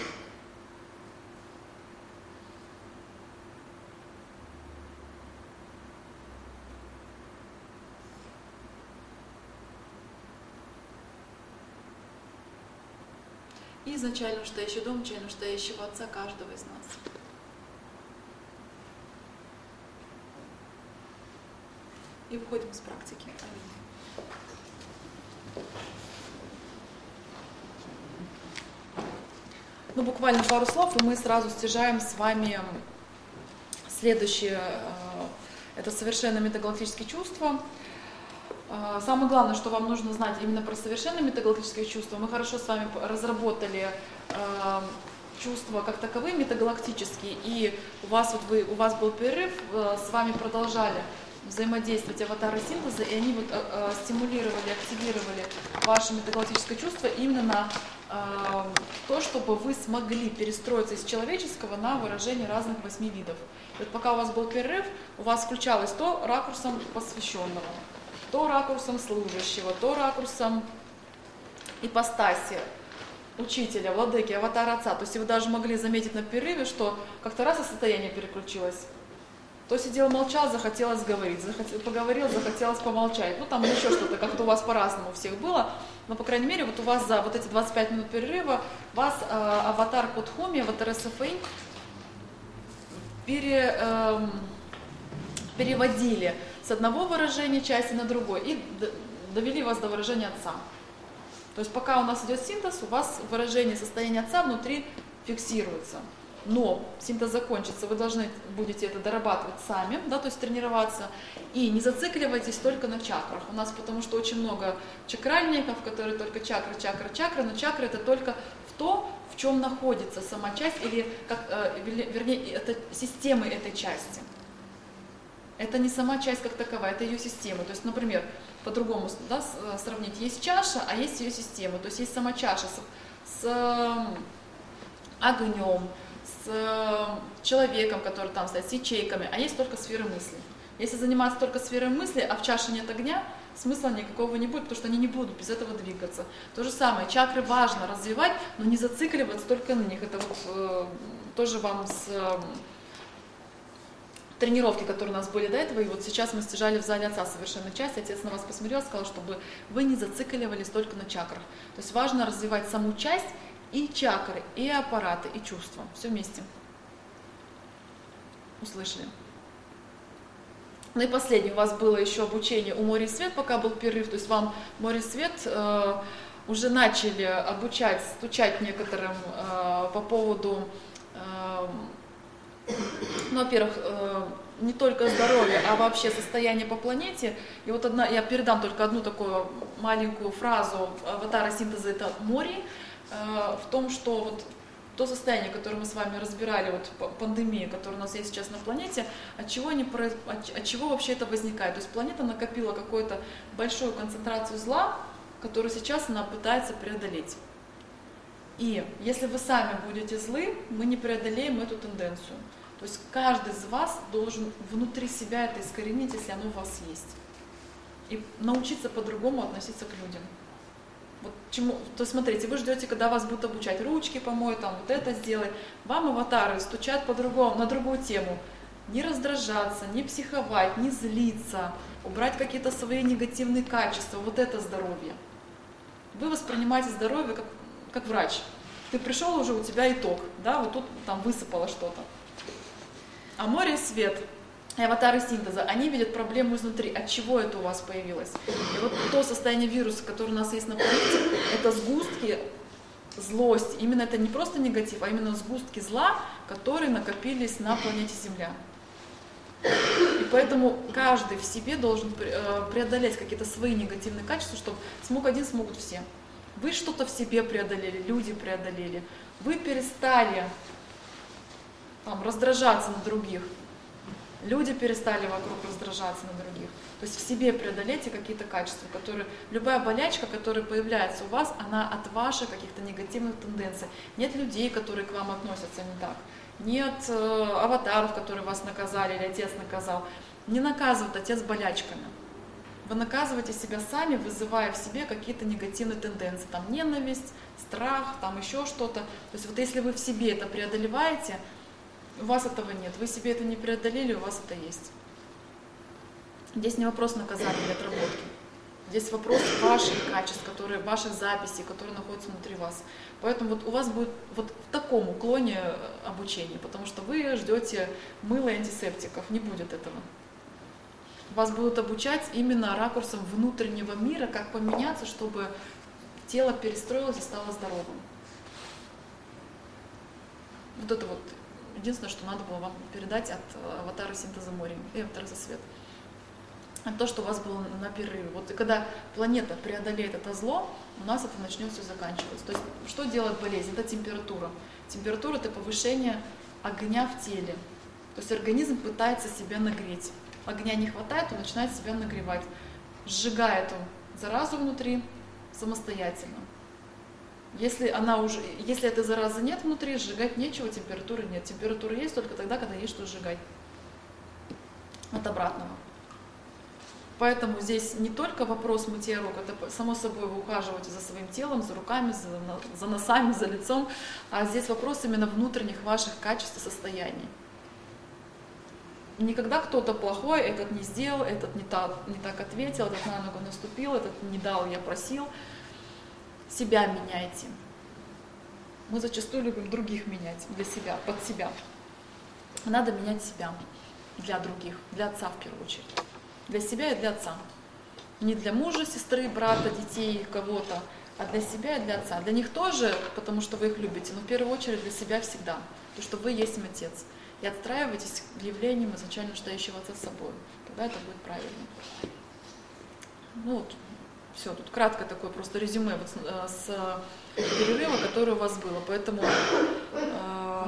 И изначально стоящий дом, изначально стоящего Отца каждого из нас. И выходим из практики. Аминь. Ну, буквально пару слов, и мы сразу стяжаем с вами следующее. Это совершенно метагалактические чувства. Самое главное, что вам нужно знать именно про совершенно метагалактические чувства. Мы хорошо с вами разработали чувства как таковые метагалактические, и у вас, вот вы, у вас был перерыв, с вами продолжали взаимодействовать аватары синтеза, и они вот э, стимулировали, активировали ваше метагалактическое чувство именно на э, то, чтобы вы смогли перестроиться из человеческого на выражение разных восьми видов. И вот пока у вас был перерыв, у вас включалось то ракурсом посвященного, то ракурсом служащего, то ракурсом ипостаси, учителя, владыки, аватара отца. То есть вы даже могли заметить на перерыве, что как-то раз и состояние переключилось. То сидел, молчал, захотелось говорить, захотел, поговорил, захотелось помолчать. Ну там еще что-то, как-то у вас по-разному у всех было. Но, по крайней мере, вот у вас за вот эти двадцать пять минут перерыва вас э, аватар Кодхоми, аватар эс эф эй пере, э, переводили с одного выражения части на другой и довели вас до выражения отца. То есть пока у нас идет синтез, у вас выражение состояния отца внутри фиксируется. Но синтез закончится, вы должны будете это дорабатывать сами, да, то есть тренироваться. И не зацикливайтесь только на чакрах. У нас потому что очень много чакральников, которые только чакры, чакры, чакры, но чакры это только в то, в чем находится сама часть, или как, э, вернее, это системы этой части. Это не сама часть как таковая, это ее система. То есть, например, по-другому, да, сравнить, есть чаша, а есть ее система. То есть есть сама чаша с, с огнем, с человеком, который там стоит, с ячейками, а есть только сферы мысли. Если заниматься только сферой мысли, а в чаше нет огня, смысла никакого не будет, потому что они не будут без этого двигаться. То же самое, чакры важно развивать, но не зацикливаться только на них. Это вот э, тоже вам с э, тренировки, которые у нас были до этого, и вот сейчас мы стяжали в зале отца совершенно часть, отец на вас посмотрел, сказал, чтобы вы не зацикливались только на чакрах. То есть важно развивать саму часть, и чакры, и аппараты, и чувства. Все вместе. Услышали. Ну и последнее, у вас было еще обучение у Море и Свет, пока был перерыв, то есть вам Море и Свет э, уже начали обучать, стучать некоторым э, по поводу, э, ну, во-первых, э, не только здоровья, а вообще состояние по планете. И вот одна, я передам только одну такую маленькую фразу аватара синтеза, это Мори, в том, что вот то состояние, которое мы с вами разбирали, вот пандемия, которая у нас есть сейчас на планете, от чего, они, от чего вообще это возникает. То есть планета накопила какую-то большую концентрацию зла, которую сейчас она пытается преодолеть. И если вы сами будете злы, мы не преодолеем эту тенденцию. То есть каждый из вас должен внутри себя это искоренить, если оно у вас есть. И научиться по-другому относиться к людям. Вот чему, то смотрите, вы ждете, когда вас будут обучать, ручки помой, там, вот это сделай. Вам аватары стучат по-другому, на другую тему. Не раздражаться, не психовать, не злиться, убрать какие-то свои негативные качества. Вот это здоровье. Вы воспринимаете здоровье как, как врач. Ты пришел уже, у тебя итог, да, вот тут там высыпало что-то. А Море и Свет и аватары синтеза, они видят проблему изнутри, от чего это у вас появилось. И вот то состояние вируса, которое у нас есть на планете, это сгустки злости. Именно это не просто негатив, а именно сгустки зла, которые накопились на планете Земля. И поэтому каждый в себе должен преодолеть какие-то свои негативные качества, чтобы смог один, смогут все. Вы что-то в себе преодолели, люди преодолели. Вы перестали там, раздражаться на других. Люди перестали вокруг раздражаться на других. То есть в себе преодолейте какие-то качества, которые... Любая болячка, которая появляется у вас, она от ваших каких-то негативных тенденций. Нет людей, которые к вам относятся не так. Нет э, аватаров, которые вас наказали или отец наказал. Не наказывает отец болячками. Вы наказываете себя сами, вызывая в себе какие-то негативные тенденции. Там ненависть, страх, там еще что-то. То есть вот если вы в себе это преодолеваете, у вас этого нет. Вы себе это не преодолели, у вас это есть. Здесь не вопрос наказания или отработки. Здесь вопрос ваших качеств, которые, ваших записей, которые находятся внутри вас. Поэтому вот у вас будет вот в таком уклоне обучения, потому что вы ждете мыла и антисептиков, не будет этого. Вас будут обучать именно ракурсом внутреннего мира, как поменяться, чтобы тело перестроилось и стало здоровым. Вот это вот единственное, что надо было вам передать от аватара синтеза моря и аватара за свет. А то, что у вас было на перерыве. Вот и когда планета преодолеет это зло, у нас это начнет все заканчиваться. То есть что делает болезнь? Это температура. Температура – это повышение огня в теле. То есть организм пытается себя нагреть. Огня не хватает, он начинает себя нагревать. Сжигает он заразу внутри самостоятельно. Если, она уже, если этой заразы нет внутри, сжигать нечего, температуры нет. Температура есть только тогда, когда есть что сжигать. От обратного. Поэтому здесь не только вопрос мытья рук, это само собой вы ухаживаете за своим телом, за руками, за, за носами, за лицом, а здесь вопрос именно внутренних ваших качеств и состояний. Никогда кто-то плохой, этот не сделал, этот не так, не так ответил, этот на ногу наступил, этот не дал, я просил. Себя меняйте. Мы зачастую любим других менять для себя, под себя. Надо менять себя для других, для отца в первую очередь. Для себя и для отца. Не для мужа, сестры, брата, детей, кого-то, а для себя и для отца. Для них тоже, потому что вы их любите, но в первую очередь для себя всегда. Потому что вы есть им отец. И отстраивайтесь явлением изначально стоящего отца с собой. Тогда это будет правильно. Ну вот, все, тут кратко такое просто резюме вот с, с перерыва, который у вас было. Поэтому, э,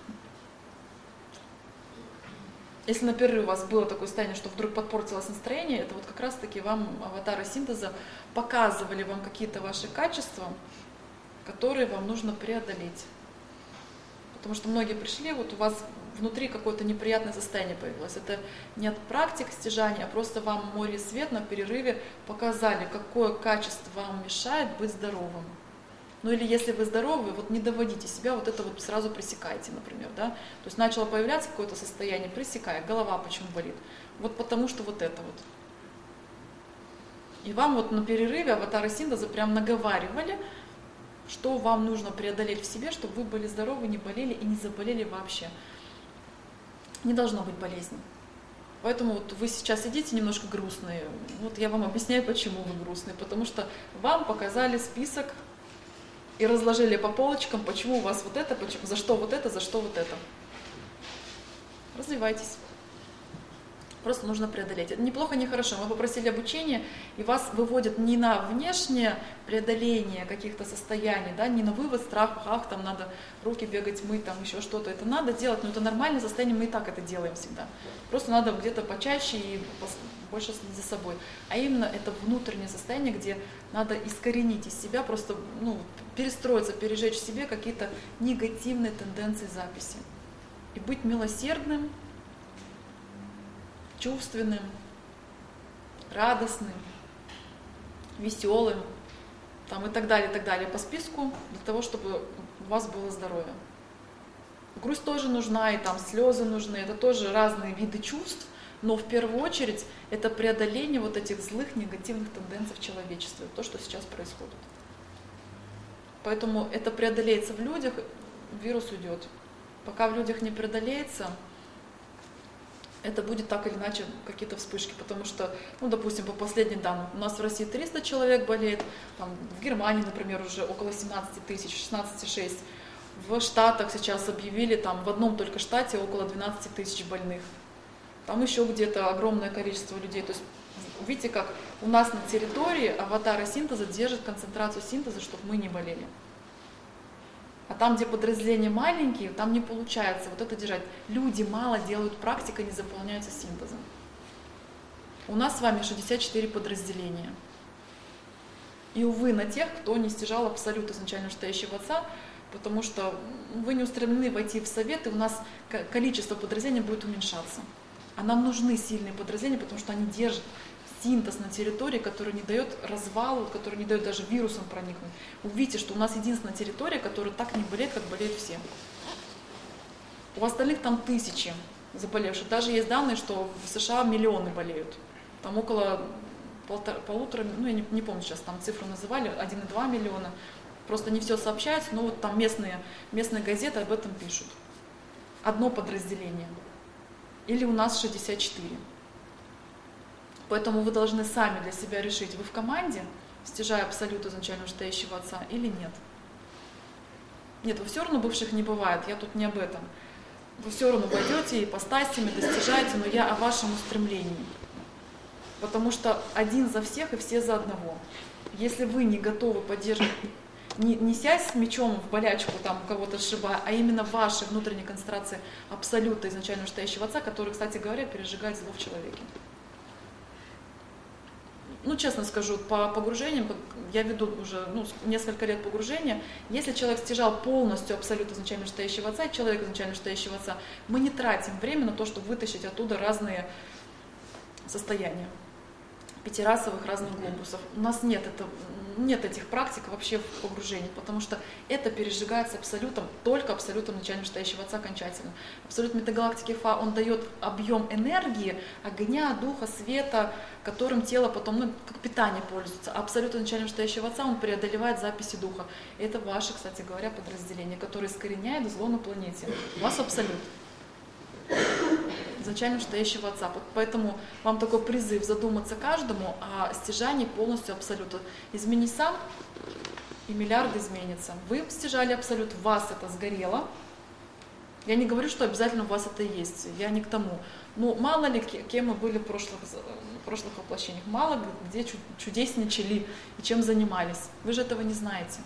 если на перерыве у вас было такое состояние, что вдруг подпортилось настроение, это вот как раз-таки вам аватары синтеза показывали вам какие-то ваши качества, которые вам нужно преодолеть. Потому что многие пришли, вот у вас внутри какое-то неприятное состояние появилось. Это не от практик стяжания, а просто вам море и свет на перерыве показали, какое качество вам мешает быть здоровым. Ну или если вы здоровы, вот не доводите себя, вот это вот сразу пресекайте, например, да. То есть начало появляться какое-то состояние, пресекая, голова почему болит. Вот потому что вот это вот. И вам вот на перерыве аватары синтеза прям наговаривали, что вам нужно преодолеть в себе, чтобы вы были здоровы, не болели и не заболели вообще. Не должно быть болезни. Поэтому вот вы сейчас сидите немножко грустные. Вот я вам объясняю, почему вы грустные. Потому что вам показали список и разложили по полочкам, почему у вас вот это, почему, за что вот это, за что вот это. Развивайтесь. Просто нужно преодолеть. Это неплохо, не хорошо. Мы попросили обучения, и вас выводят не на внешнее преодоление каких-то состояний, да, не на вывод страха, ах, там надо руки бегать, мыть, там еще что-то. Это надо делать, но это нормальное состояние, мы и так это делаем всегда. Просто надо где-то почаще и больше следить за собой. А именно это внутреннее состояние, где надо искоренить из себя, просто ну, перестроиться, пережечь в себе какие-то негативные тенденции записи. И быть милосердным, чувственным, радостным, веселым, там и так далее, и так далее по списку, для того, чтобы у вас было здоровье. Грусть тоже нужна, и там слезы нужны, это тоже разные виды чувств, но в первую очередь это преодоление вот этих злых, негативных тенденций в человечестве, то, что сейчас происходит. Поэтому это преодолеется в людях, вирус уйдет. Пока в людях не преодолеется, это будет так или иначе какие-то вспышки, потому что, ну, допустим, по последним данным, у нас в России триста человек болеет, там, в Германии, например, уже около семнадцать тысяч, шестнадцать целых шесть десятых. В Штатах сейчас объявили, там, в одном только штате около двенадцать тысяч больных. Там еще где-то огромное количество людей. То есть, видите, как у нас на территории аватары синтеза держат концентрацию синтеза, чтобы мы не болели. А там, где подразделения маленькие, там не получается вот это держать. Люди мало делают практика, не заполняются синтезом. У нас с вами шестьдесят четыре подразделения. И, увы, на тех, кто не стяжал абсолют изначально стоящего отца, потому что вы не устремлены войти в совет, и у нас количество подразделений будет уменьшаться. А нам нужны сильные подразделения, потому что они держат синтез на территории, который не дает развалу, который не дает даже вирусам проникнуть. Увидите, что у нас единственная территория, которая так не болеет, как болеют все. У остальных там тысячи заболевших. Даже есть данные, что в США миллионы болеют. Там около полтора, полутора, ну я не, не помню сейчас, там цифру называли, один и два миллиона. Просто не все сообщается, но вот там местные, местные газеты об этом пишут. Одно подразделение. Или у нас шестьдесят четыре. Поэтому вы должны сами для себя решить, вы в команде, стяжая абсолют изначально стоящего отца, или нет. Нет, вы все равно бывших не бывает, я тут не об этом. Вы все равно войдете ипостасями, достижаете, но я о вашем устремлении. Потому что один за всех и все за одного. Если вы не готовы поддерживать, не, не сядь с мечом в болячку, там кого-то сшибая, а именно вашей внутренней концентрации абсолюта изначально вышестоящего Отца, который, кстати говоря, пережигает зло в человеке. Ну, честно скажу, по погружениям, я веду уже ну, несколько лет погружения, если человек стяжал полностью абсолют изначально вышестоящего Отца, человек изначально вышестоящего Отца, мы не тратим время на то, чтобы вытащить оттуда разные состояния пятирасовых разных глобусов. У нас нет, это, нет этих практик вообще в погружении, потому что это пережигается абсолютом, только абсолютом начального вышестоящего Отца окончательно. Абсолют метагалактики Фа, он дает объем энергии, огня, духа, света, которым тело потом, ну, как питание пользуется. А абсолют начального вышестоящего Отца, он преодолевает записи духа. Это ваше, кстати говоря, подразделение, которое искореняет зло на планете. У вас абсолют изначально вышестоящего Отца. Поэтому вам такой призыв задуматься каждому о стяжании полностью абсолюта. Измени сам, и миллиарды изменятся. Вы стяжали абсолют, в вас это сгорело. Я не говорю, что обязательно у вас это есть, я не к тому. Но мало ли, кем мы были в прошлых, в прошлых воплощениях, мало где чудесничали и чем занимались. Вы же этого не знаете.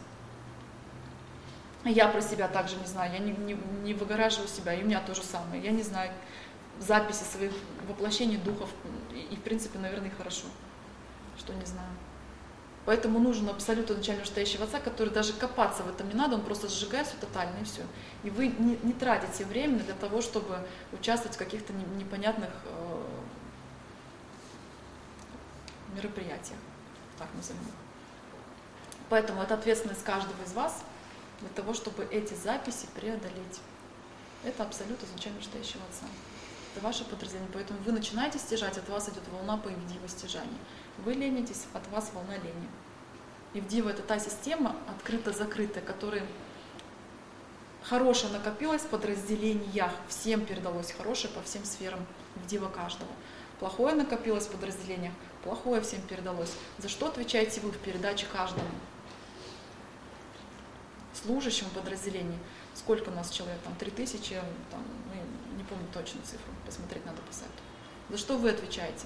Я про себя также не знаю, я не, не, не выгораживаю себя, и у меня то же самое. Я не знаю записи своих воплощений духов, и, и в принципе, наверное, и хорошо, что не знаю. Поэтому нужен абсолютно начального вышестоящего Отца, который даже копаться в этом не надо, он просто сжигает все тотально, и все. И вы не, не тратите время для того, чтобы участвовать в каких-то не, непонятных э, мероприятиях, так назовем. Поэтому это ответственность каждого из вас для того, чтобы эти записи преодолеть. Это абсолют изначально вышестоящего Отца. Это ваше подразделение. Поэтому вы начинаете стяжать, от вас идет волна поивдива стяжания. Вы ленитесь, от вас волна лени. Ивдива — это та система, открыто-закрытая, которая хорошее накопилось в подразделениях. Всем передалось хорошее по всем сферам Ивдива каждого. Плохое накопилось в подразделениях, плохое всем передалось. За что отвечаете вы в передаче каждому? Служащим в подразделении. Сколько у нас человек? Там три тысячи, там, ну, не помню точную цифру, посмотреть надо по сайту. За что вы отвечаете?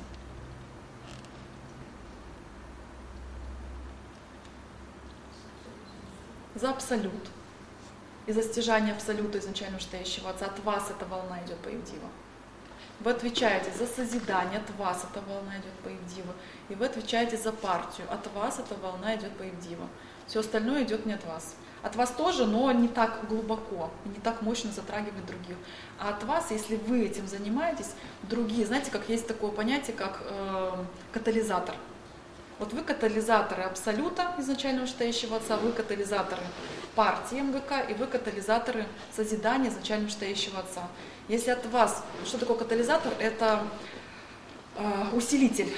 За абсолют. И за стяжание абсолюта изначально вышестоящего Отца. От вас эта волна идет по Ивдива. Вы отвечаете за созидание, от вас эта волна идет по Ивдива. И вы отвечаете за партию, от вас эта волна идет по Ивдива. Все остальное идет не от вас. От вас тоже, но не так глубоко, и не так мощно затрагивает других. А от вас, если вы этим занимаетесь, другие, знаете, как есть такое понятие, как э, катализатор. Вот вы катализаторы абсолюта изначально вышестоящего Отца, вы катализаторы партии МГК, и вы катализаторы созидания изначально вышестоящего Отца. Если от вас, что такое катализатор? Это э, усилитель.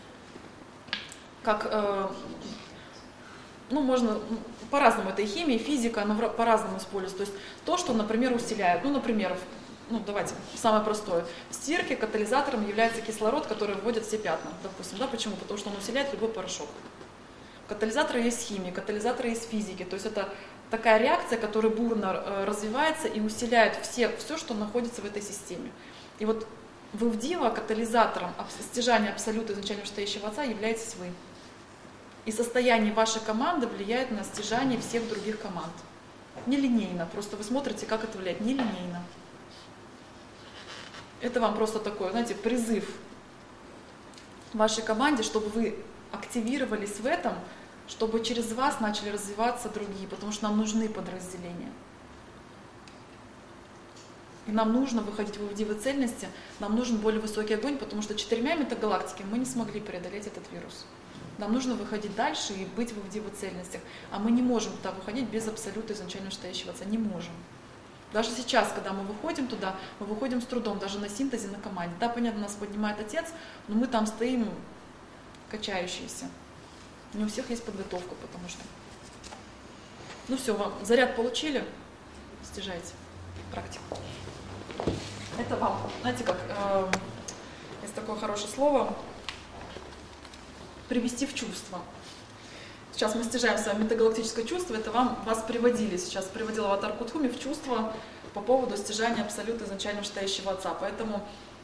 Как, э, ну, можно... По-разному, это и химия, и физика, оно по-разному используется. То есть то, что, например, усиляет. Ну, например, ну, давайте, самое простое. В стирке катализатором является кислород, который выводит все пятна, допустим. Да, почему? Потому что он усиляет любой порошок. Катализаторы есть химии, катализаторы есть физики. То есть это такая реакция, которая бурно э, развивается и усиляет все, все, что находится в этой системе. И вот в Ивдива катализатором стяжания абсолюта изначально вышестоящего Отца являетесь вы. И состояние вашей команды влияет на стяжание всех других команд. Нелинейно, просто вы смотрите, как это влияет, нелинейно. Это вам просто такой, знаете, призыв вашей команде, чтобы вы активировались в этом, чтобы через вас начали развиваться другие, потому что нам нужны подразделения. И нам нужно выходить в Ивдивы цельности, нам нужен более высокий огонь, потому что четырьмя метагалактиками мы не смогли преодолеть этот вирус. Нам нужно выходить дальше и быть в Ивдивы цельностях. А мы не можем туда выходить без абсолюта изначально вышестоящего Отца. Не можем. Даже сейчас, когда мы выходим туда, мы выходим с трудом, даже на синтезе, на команде. Да, понятно, нас поднимает Отец, но мы там стоим качающиеся. Не у всех есть подготовка, потому что... Ну все, вам заряд получили, стяжайте практику. Это вам, знаете как, э, есть такое хорошее слово, привести в чувство. Сейчас мы стяжаем с вами метагалактическое чувство, это вам, вас приводили сейчас, приводил аватар Кутхуми в чувство по поводу стяжания абсолюта изначально вышестоящего Отца. Поэтому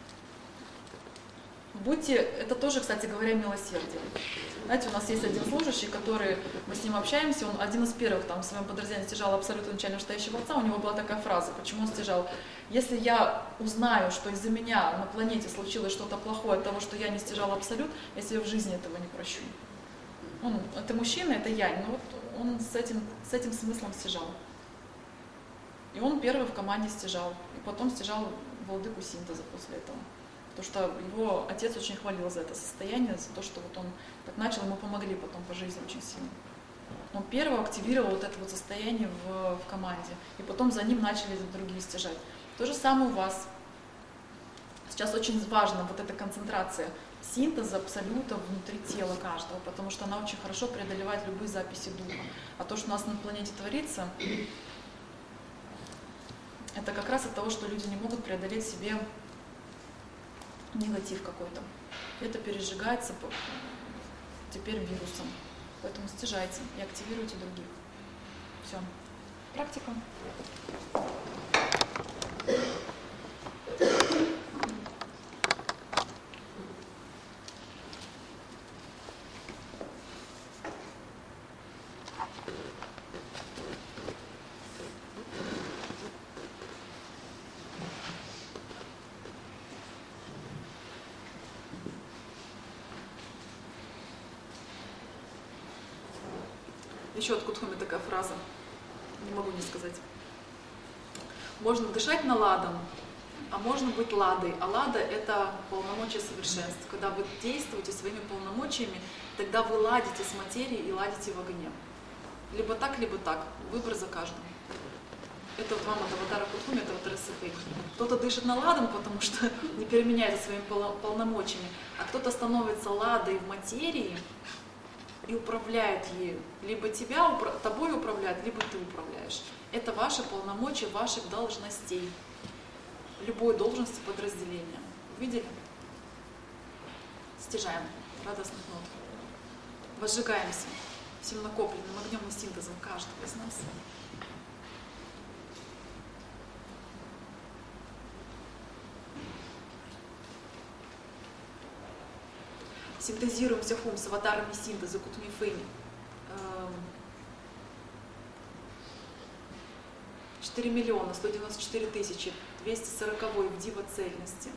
будьте, это тоже, кстати говоря, милосердие. Знаете, у нас есть один служащий, который, мы с ним общаемся, он один из первых там в своем подразделении стяжал абсолютно изначально вышестоящего Отца, у него была такая фраза, почему он стяжал: если я узнаю, что из-за меня на планете случилось что-то плохое от того, что я не стяжал абсолют, я себе в жизни этого не прощу. Он, это мужчина, это я, но вот он с этим, с этим смыслом стяжал. И он первый в команде стяжал, и потом стяжал владыку синтеза после этого. Потому что его отец очень хвалил за это состояние, за то, что вот он так начал, ему помогли потом по жизни очень сильно. Он первый активировал вот это вот состояние в, в команде, и потом за ним начали другие стяжать. То же самое у вас. Сейчас очень важна вот эта концентрация синтеза абсолюта внутри тела каждого, потому что она очень хорошо преодолевает любые записи духа. А то, что у нас на планете творится, это как раз от того, что люди не могут преодолеть в себе негатив какой-то. Это пережигается теперь вирусом. Поэтому стяжайте и активируйте других. Все. Практика. Еще от Кутхуми такая фраза, не могу не сказать. Можно дышать на ладом, а можно быть ладой. А лада — это полномочия совершенства. Когда вы действуете своими полномочиями, тогда вы ладите с материей и ладите в огне. Либо так, либо так. Выбор за каждым. Это вот вам от аватара Кутхуми, это вот Ресэхэй. Кто-то дышит на ладом, потому что не переменяется своими полномочиями, а кто-то становится ладой в материи и управляет ею. Либо тебя, тобой управляет, либо ты управляешь. Это ваши полномочия, ваших должностей. Любой должности подразделения. Видели? Стяжаем радостных нот. Возжигаемся всем накопленным огнем и синтезом каждого из нас. Синтезируемся хум с аватарами синтеза Кутми Фэнь. четыре миллиона сто девяносто четыре тысячи двести сорок в дива цельности.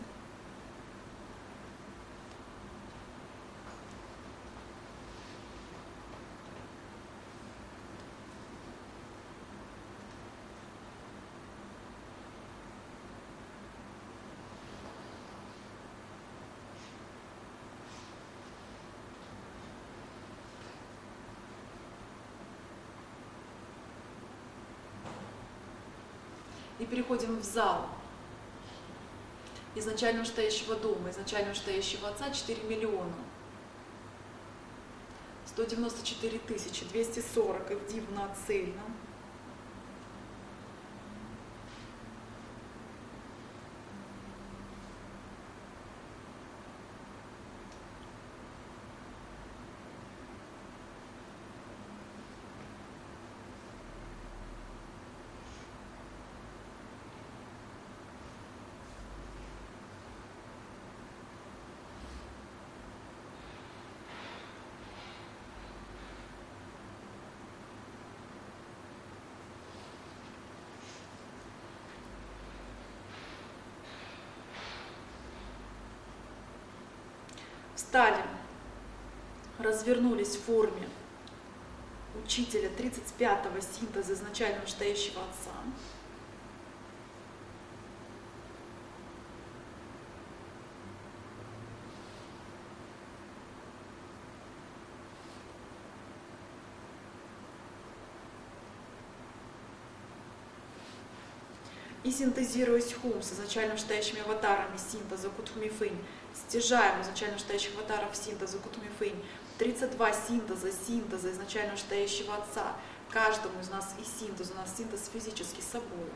И переходим в зал изначально стоящего дома, изначально стоящего Отца четыре миллиона сто девяносто четыре тысячи двести сорок в дивно цельно. Встали, развернулись в форме учителя тридцать пятого синтеза изначально вышестоящего Отца. И синтезируясь хум с изначально вышестоящими аватарами синтеза Кутхуми Фэнь, стяжаем изначально вышестоящих аватаров синтеза Кутхуми Фэнь, тридцать два синтеза, синтеза изначально вышестоящего Отца. Каждому из нас и синтез, у нас синтез физический с собой.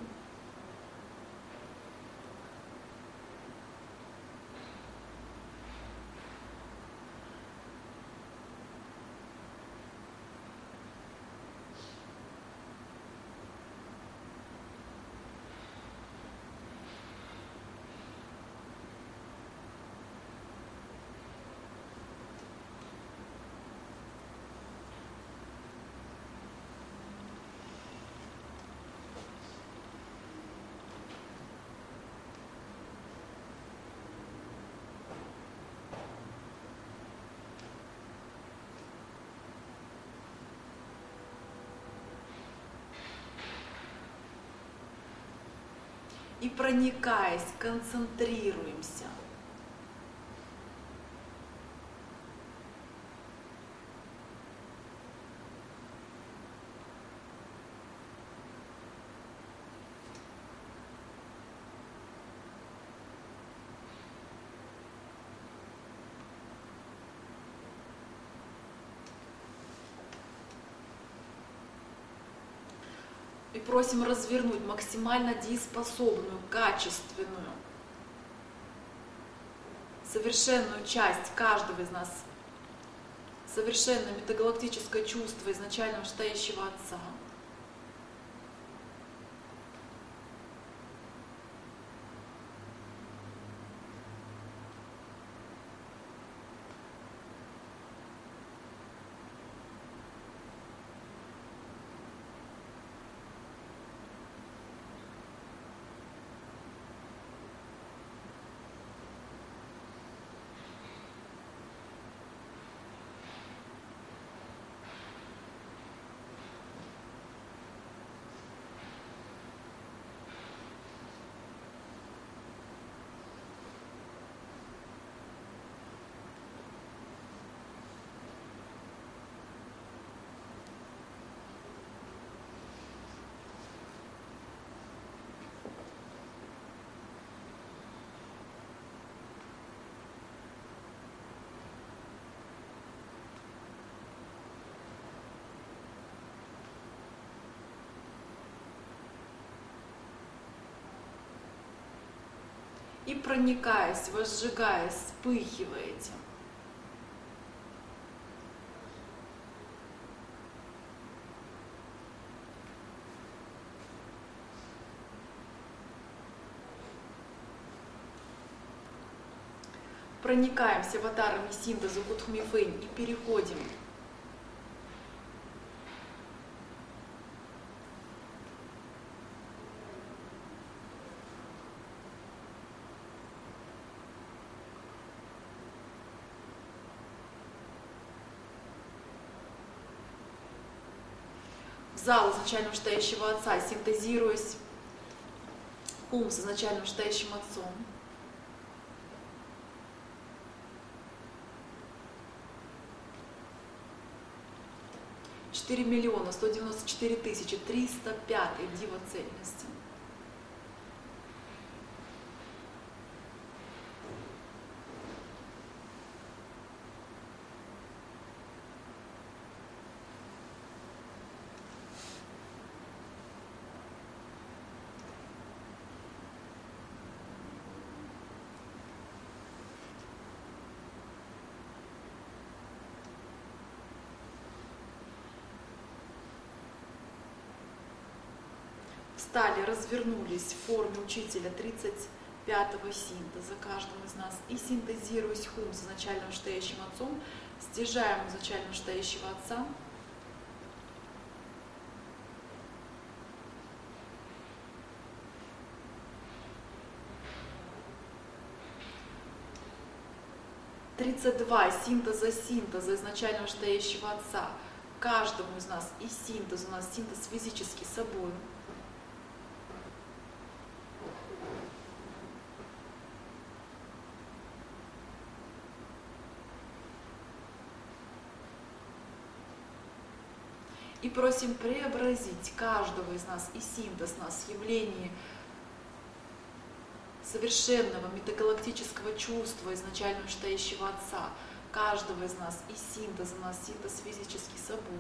И проникаясь, концентрируемся. И просим развернуть максимально дееспособную, качественную, совершенную часть каждого из нас, совершенное метагалактическое чувство изначального вышестоящего Отца. И проникаясь, возжигаясь, вспыхиваете. Проникаемся аватарами синтеза Гудхмифэнь и переходим в зал изначально вышестоящего Отца, синтезируясь ум с изначально вышестоящим Отцом. четыре миллиона сто девяносто четыре тысячи триста пятый дива цельности. Встали, развернулись в форме учителя тридцать пятого синтеза каждому из нас и синтезируясь хум с изначально вышестоящим Отцом, стяжаем изначально вышестоящего Отца. тридцать два синтеза синтеза изначально вышестоящего Отца каждому из нас, и синтез у нас синтез физический с собой. И просим преобразить каждого из нас и синтез нас в явлении совершенного метагалактического чувства изначально вышестоящего Отца, каждого из нас и синтез у нас, синтез физический с собой.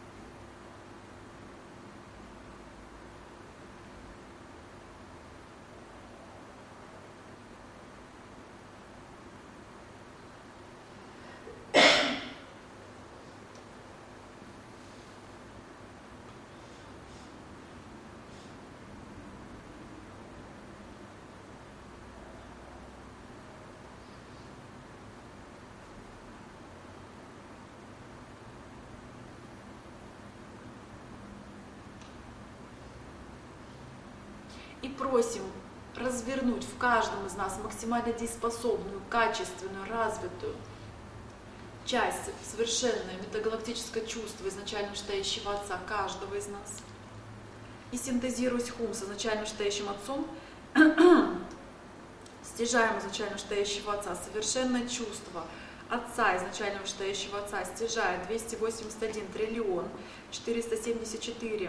И просим развернуть в каждом из нас максимально дееспособную, качественную, развитую часть, совершенное метагалактическое чувство изначально вышестоящего Отца каждого из нас. И синтезируясь хум с изначально вышестоящим Отцом, Стяжаем изначально вышестоящего отца, совершенное чувство отца, изначально вышестоящего отца, стяжает двести восемьдесят один триллион четыреста семьдесят четыре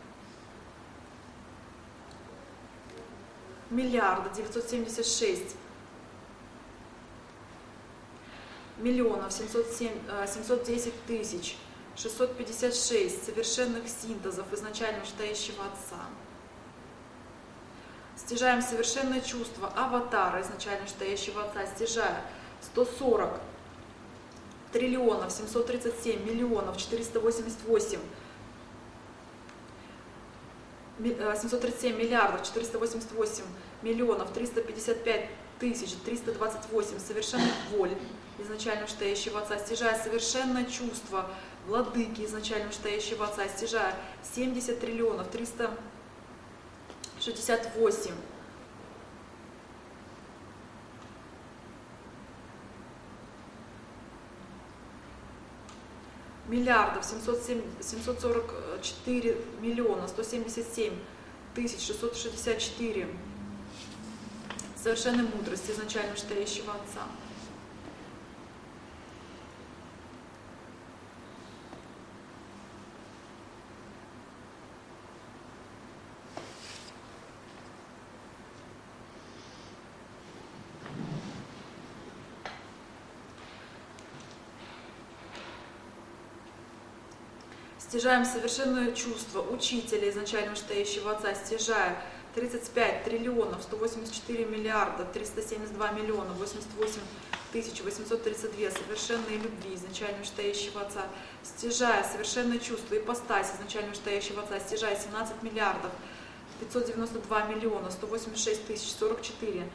миллиарда девятьсот семьдесят шесть миллионов семьсот семь, семьсот десять тысяч шестьсот пятьдесят шесть совершенных синтезов изначально вышестоящего отца. Стяжаем совершенное чувство аватара изначально вышестоящего отца, стяжая сто сорок триллионов семьсот тридцать семь миллионов четыреста восемьдесят восемь семьсот тридцать семь миллиардов четыреста восемьдесят восемь миллионов триста пятьдесят пять тысяч триста двадцать восемь совершенных воль изначально вышестоящего отца, стяжая совершенное чувство владыки изначально вышестоящего отца, стяжая семьдесят триллионов триста шестьдесят восемь миллиардов семьсот сорок четыре миллиона сто семьдесят семь тысяч шестьсот шестьдесят четыре совершенной мудрости изначально вышестоящего отца. Стяжаем совершенное чувство учителя изначально вышестоящего отца, стяжая тридцать пять триллионов сто восемьдесят четыре миллиарда триста семьдесят два миллиона восемьдесят восемь тысяч восемьсот тридцать два совершенной любви изначально вышестоящего отца, стяжая совершенное чувство ипостась изначально вышестоящего отца, стяжая семнадцать миллиардов пятьсот девяносто два миллиона сто восемьдесят шесть тысяч сорок четыре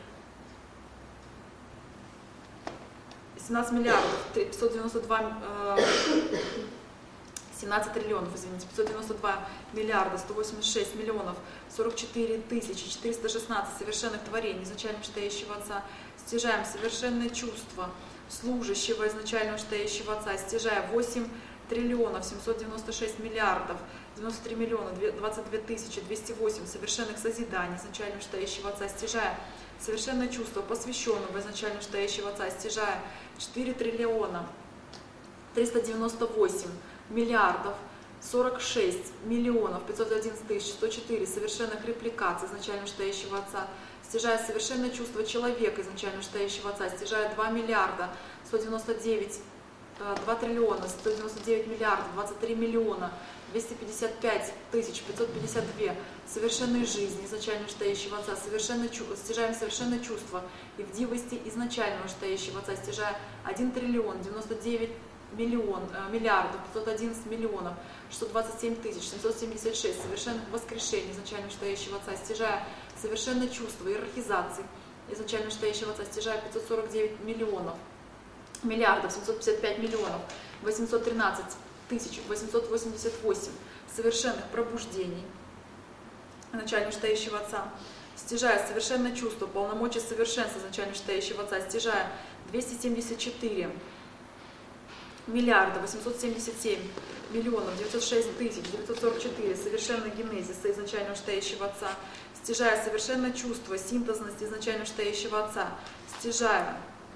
семнадцать миллиардов пятьсот девяносто два семнадцать триллионов, извините, пятьсот девяносто два миллиарда сто восемьдесят шесть миллионов сорок четыре тысячи четыреста шестнадцать совершенных творений изначально вышестоящего отца, стяжаем совершенное чувство служащего изначально вышестоящего отца, стяжая восемь триллионов семьсот девяносто шесть миллиардов девяносто три миллиона двадцать две тысячи двести восемь совершенных созиданий изначально вышестоящего отца, стяжая совершенное чувство посвященного изначально вышестоящего отца, стяжая четыре триллиона триста девяносто восемь миллиардов сорок шесть миллионов пятьсот одиннадцать тысяч сто четыре совершенных репликаций изначально вышестоящего отца, стяжая совершенное чувство человека изначально вышестоящего отца, стяжая два миллиарда сто девяносто девять два триллиона сто девяносто девять миллиардов двадцать три миллиона двести пятьдесят пять тысяч пятьсот пятьдесят два совершенной жизни изначально вышестоящего отца, совершенно чу... стяжаем совершенное чувство правдивости изначально вышестоящего отца, стяжая один триллион девяносто девять миллион, миллиардов, пятьсот одиннадцать миллионов, шестьсот двадцать семь тысяч, семьсот семьдесят шесть совершенных воскрешений изначально вышестоящего отца, стяжая совершенное чувство иерархизации изначально вышестоящего отца, стяжая пятьсот сорок девять миллионов, миллиардов, семьсот пятьдесят пять миллионов, восемьсот тринадцать тысяч, восемьсот восемьдесят восемь совершенных пробуждений изначально вышестоящего отца, стяжая совершенное чувство полномочия совершенства изначально вышестоящего отца, стяжая двести семьдесят четыре миллиарда восемьсот семьдесят семь миллионов девятьсот шесть тысяч девятьсот сорок четыре совершенный генезис изначально вышестоящего отца, стяжая совершенное чувство синтезности изначально вышестоящего отца, стяжая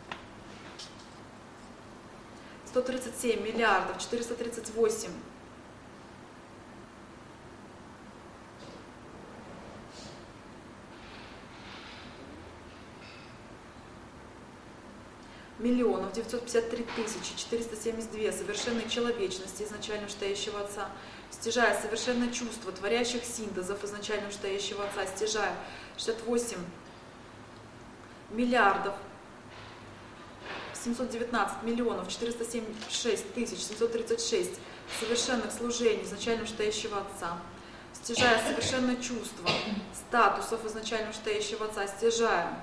сто тридцать семь миллиардов четыреста тридцать восемь миллионов девятьсот пятьдесят три тысячи четыреста семьдесят два совершенной человечности изначально вышестоящего отца, стяжая совершенное чувство творящих синтезов изначально вышестоящего отца, стяжая шестьдесят восемь миллиардов семьсот девятнадцать миллионов четыреста семьдесят шесть тысяч семьсот тридцать шесть совершенных служений изначально вышестоящего отца, стяжая совершенное чувство статусов изначально вышестоящего отца, стяжая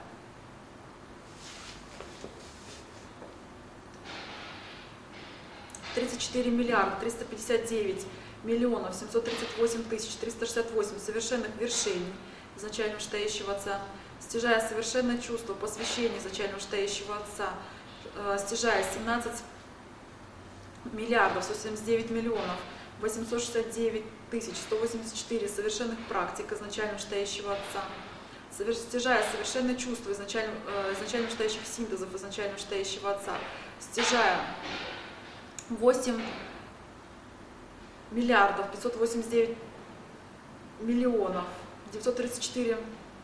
тридцать четыре миллиарда триста пятьдесят девять миллионов семьсот тридцать восемь тысяч триста шестьдесят восемь совершенных вершений изначально вышестоящего отца, стяжая совершенное чувство посвящения изначально вышестоящего отца, стяжая семнадцать миллиардов сто семьдесят девять миллионов восемьсот шестьдесят девять тысяч сто восемьдесят четыре совершенных практик изначально вышестоящего отца, стяжая совершенное чувство изначально, э, изначально мечтающих синтезов, изначально мечтающего отца, стяжая восемь миллиардов пятьсот восемьдесят девять миллионов девятьсот тридцать четыре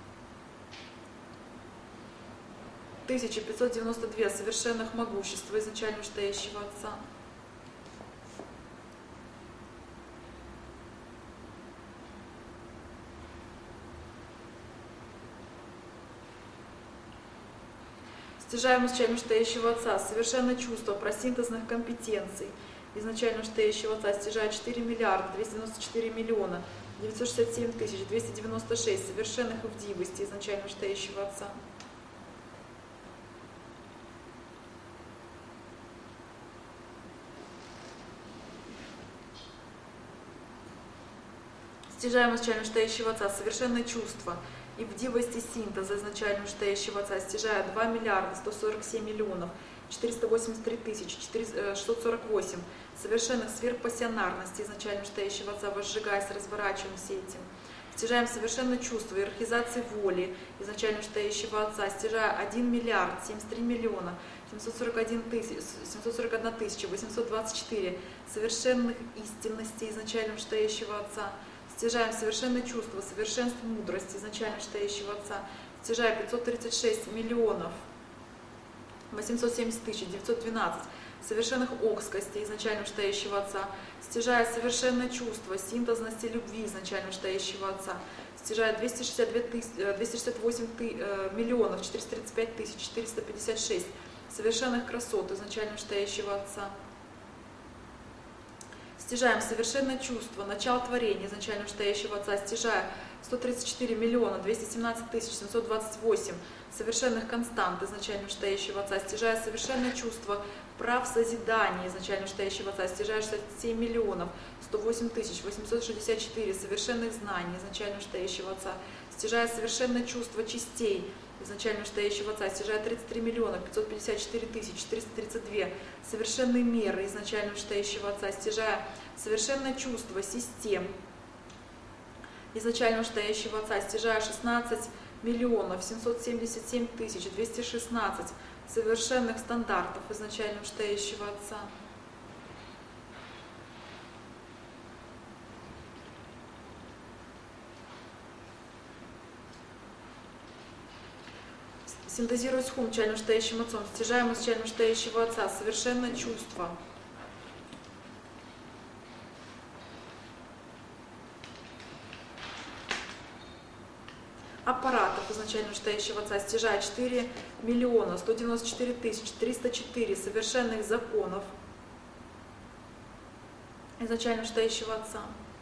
тысячи пятьсот девяносто два совершенных могущества изначально мечтающего отца. Стяжаем изначально мечтающего отца совершенное чувство просинтезных компетенций изначально мечтающего отца, стяжая четыре миллиарда двести девяносто четыре миллиона девятьсот шестьдесят семь тысяч двести девяносто шесть совершенных правдивости изначально мечтающего отца. Стяжаем изначально мечтающего отца совершенное чувство и правдивости синтеза изначально мечтающего отца, стяжая два миллиарда сто сорок семь миллионов четыреста восемьдесят три тысячи шестьсот сорок восемь совершенных сфер пассионарности изначально мечтающего отца, возжигаясь, разворачиваемся этим. Стяжаем совершенное чувство иерархизации воли изначально мечтающего отца, стяжая один миллиард семьдесят три миллиона семьсот сорок одна тысяча восемьсот двадцать четыре совершенных истинностей изначально мечтающего отца. Стяжаем совершенное чувство, совершенство мудрости изначально мечтающего отца, стяжая пятьсот тридцать шесть миллионов восемьсот семьдесят тысяч девятьсот двенадцать совершенных окскостей изначально мечтающего отца, стяжая совершенное чувство синтезности любви изначально мечтающего отца, стяжая двести шестьдесят восемь миллионов четыреста тридцать пять тысяч четыреста пятьдесят шесть совершенных красот изначально мечтающего отца. Стяжаем совершенное чувство, начало творения изначально мечтающего отца, стяжая сто тридцать четыре миллиона двести семнадцать тысяч семьсот двадцать восемь совершенных констант изначально мечтающего отца, стяжая совершенное чувство прав созидания изначально мечтающего отца, стяжая шестьдесят семь миллионов сто восемь тысяч восемьсот шестьдесят четыре совершенных знаний изначально мечтающего отца, стяжая совершенное чувство частей изначально мечтающего отца, стяжая тридцать три миллиона пятьсот пятьдесят четыре тысячи четыреста тридцать два совершенные меры изначально мечтающего отца, стяжая совершенное чувство систем изначально мечтающего отца, стяжая шестнадцать миллионов семьсот семьдесят семь тысяч двести шестнадцать совершенных стандартов изначально мечтающего отца. Синтезируя с хум, начально мечтающим отцом, стяжаем изначально мечтающего отца совершенное чувство аппаратов изначально мечтающего отца, стяжая четыре миллиона сто девяносто четыре тысячи триста четыре совершенных законов изначально мечтающего отца.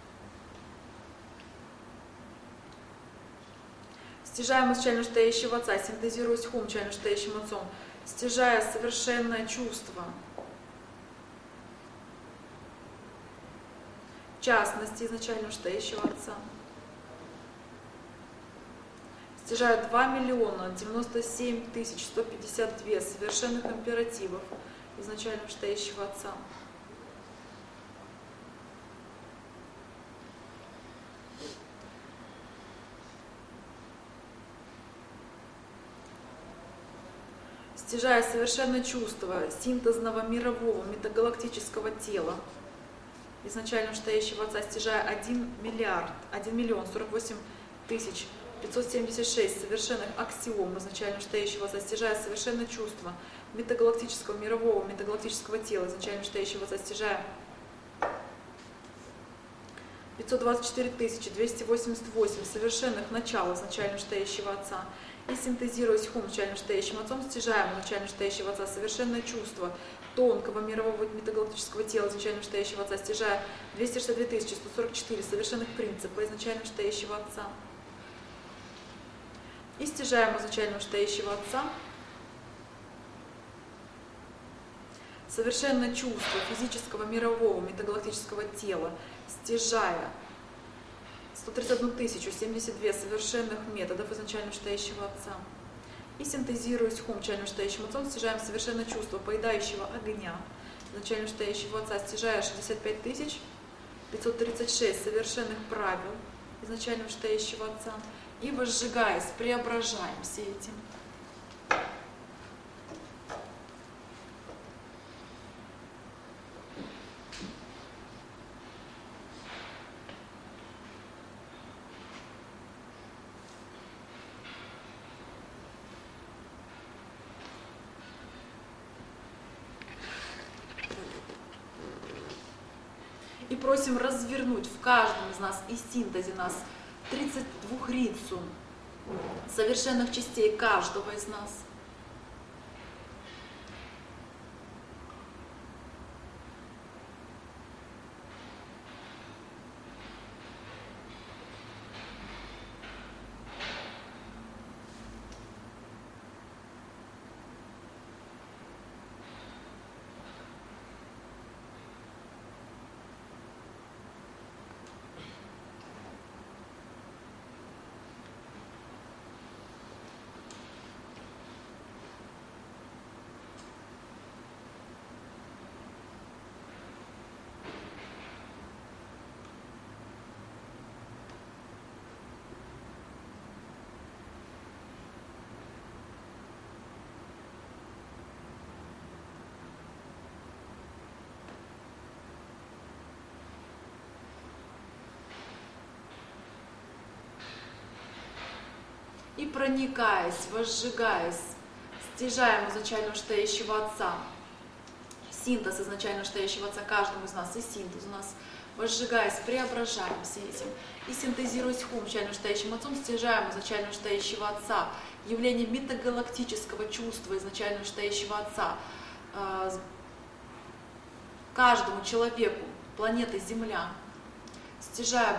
Стяжаем изначально мечтающего отца, синтезируясь хум, начально мечтающим отцом, стяжая совершенное чувство частности изначально мечтающего отца. Стяжая два миллиона девяносто семь тысяч сто пятьдесят два совершенных императивов изначально мечтающего отца. Стяжая совершенное чувство синтезного мирового метагалактического тела изначально мечтающего отца, стяжая один миллиард один миллион сорок восемь тысяч пятьсот семьдесят шесть совершенных аксиом изначально мечтающего отца, стяжая совершенное чувство метагалактического мирового метагалактического тела изначально мечтающего отца, стяжая пятьсот двадцать четыре тысячи двести восемьдесят восемь совершенных начал изначально мечтающего отца. И синтезируясь хум, начально мечтающим отцом, стяжаем начально мечтающего отца совершенное чувство тонкого мирового метагалактического тела изначально мечтающего отца, стяжая двести шестьдесят две тысячи сто сорок четыре совершенных принципа изначально мечтающего отца. И стяжаем изначально мечтающего отца совершенное чувство физического мирового метагалактического тела, стяжая сто тридцать одну тысячу семьдесят два совершенных методов изначально мечтающего отца. И синтезируясь хум, начально мечтающим отцом, стяжаем совершенное чувство поедающего огня изначально мечтающего отца, стяжая шестьдесят пять тысяч пятьсот тридцать шесть совершенных правил изначально мечтающего отца. И возжигаясь, преображаемся этим. И просим развернуть в каждом из нас и синтезе нас тридцать два рицу совершенных частей каждого из нас. И проникаясь, возжигаясь, стяжаем изначально стоящего Отца, синтез изначально стоящего Отца каждому из нас, и синтез у нас, возжигаясь, преображаемся этим. И синтезируясь хум, изначально стоящим Отцом, стяжаем изначально стоящего Отца, явление метагалактического чувства изначально стоящего Отца, каждому человеку планеты Земля, стяжаем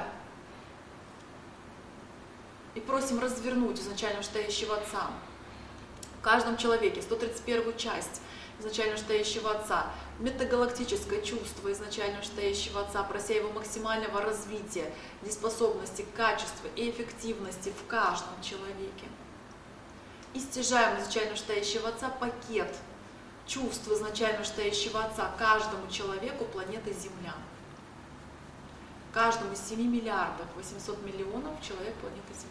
и просим развернуть изначально стоящего Отца. В каждом человеке сто тридцать первую часть изначально стоящего Отца, метагалактическое чувство изначально стоящего Отца, прося его максимального развития, дееспособности, качества и эффективности в каждом человеке. И стяжаем изначально стоящего Отца пакет чувств изначально стоящего Отца каждому человеку планеты Земля. Каждому из семи миллиардов восемьсот миллионов человек планеты Земля.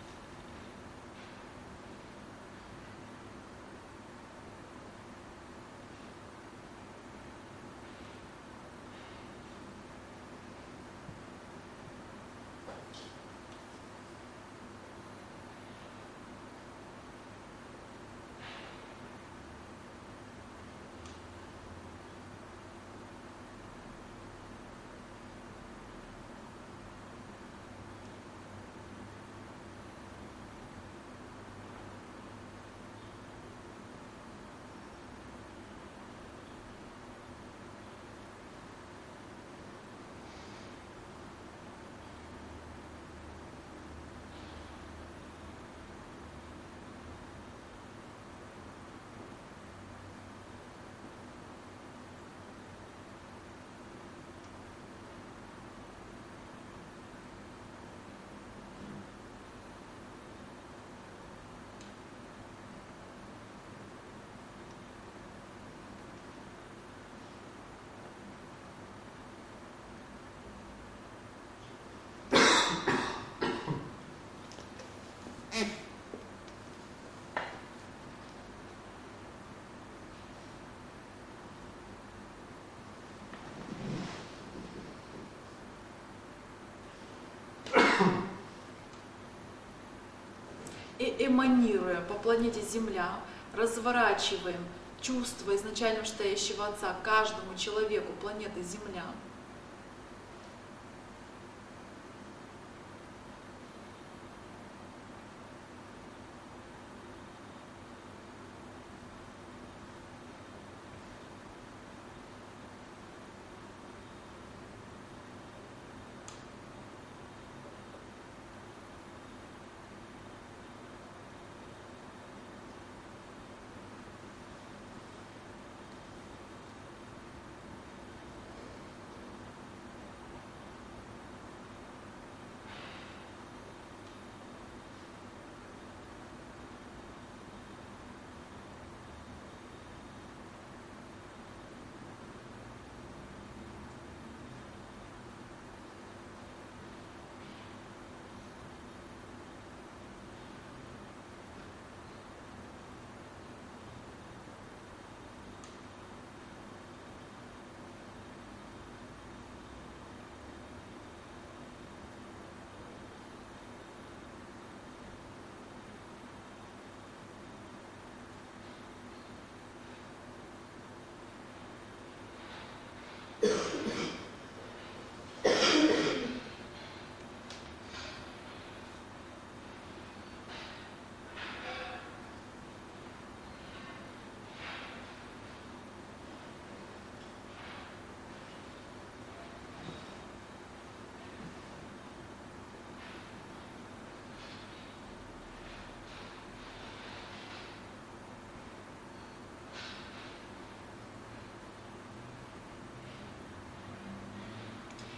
И эманируя по планете Земля, разворачиваем чувство изначально стоящего Отца каждому человеку планеты Земля.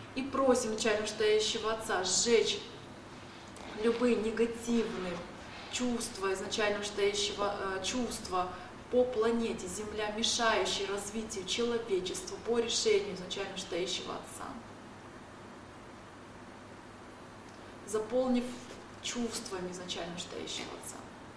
И просим начального вышестоящего Отца сжечь любые негативные чувства, изначально вышестоящего э, чувства по планете Земля, мешающие развитию человечества по решению изначально вышестоящего Отца. Заполнив чувствами изначально вышестоящего Отца.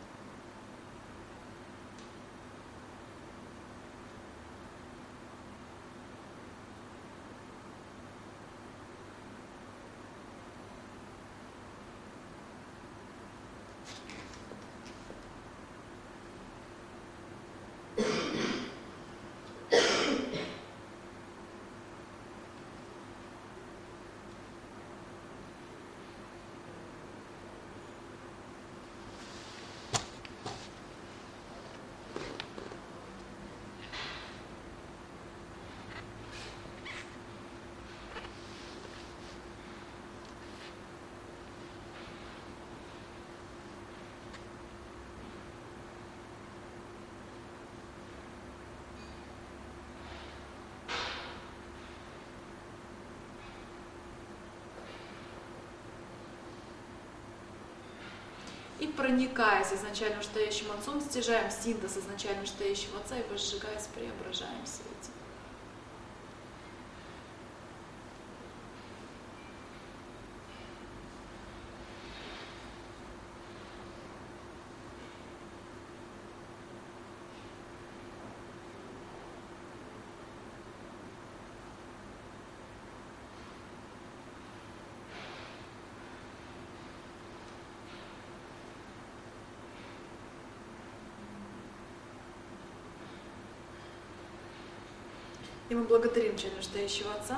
И проникаясь изначально вышестоящим Отцом, стяжаем синтез изначально вышестоящего Отца и возжигаясь, преображаем в свете. И мы благодарим начального вышестоящего Отца.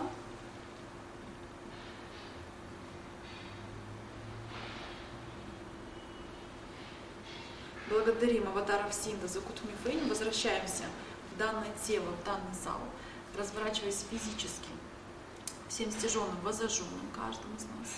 Благодарим аватаров синтеза Кутмифейн, возвращаемся в данное тело, в данный зал, разворачиваясь физически, всем стяженным, возожженным, каждым из нас.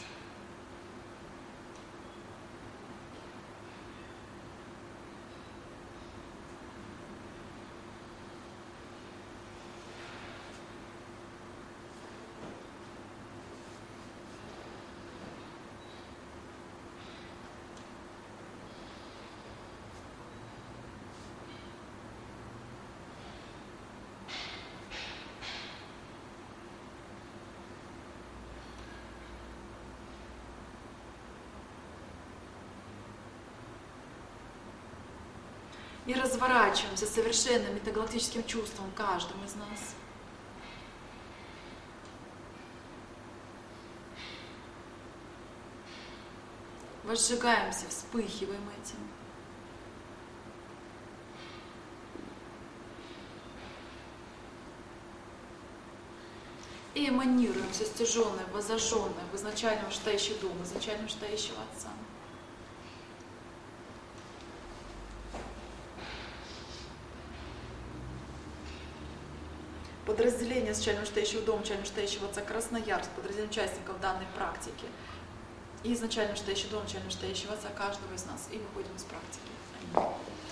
И разворачиваемся совершенным метагалактическим чувством каждым из нас. Возжигаемся, вспыхиваем этим. И эманируем все стяженное, возожженное в изначально вышестоящий дом, изначально вышестоящего Отца. Подразделение изначально вышестоящего дома, изначально вышестоящего Отца Красноярск, подразделение участников данной практики. И изначально вышестоящий дом, изначально вышестоящего Отца каждого из нас. И выходим из практики.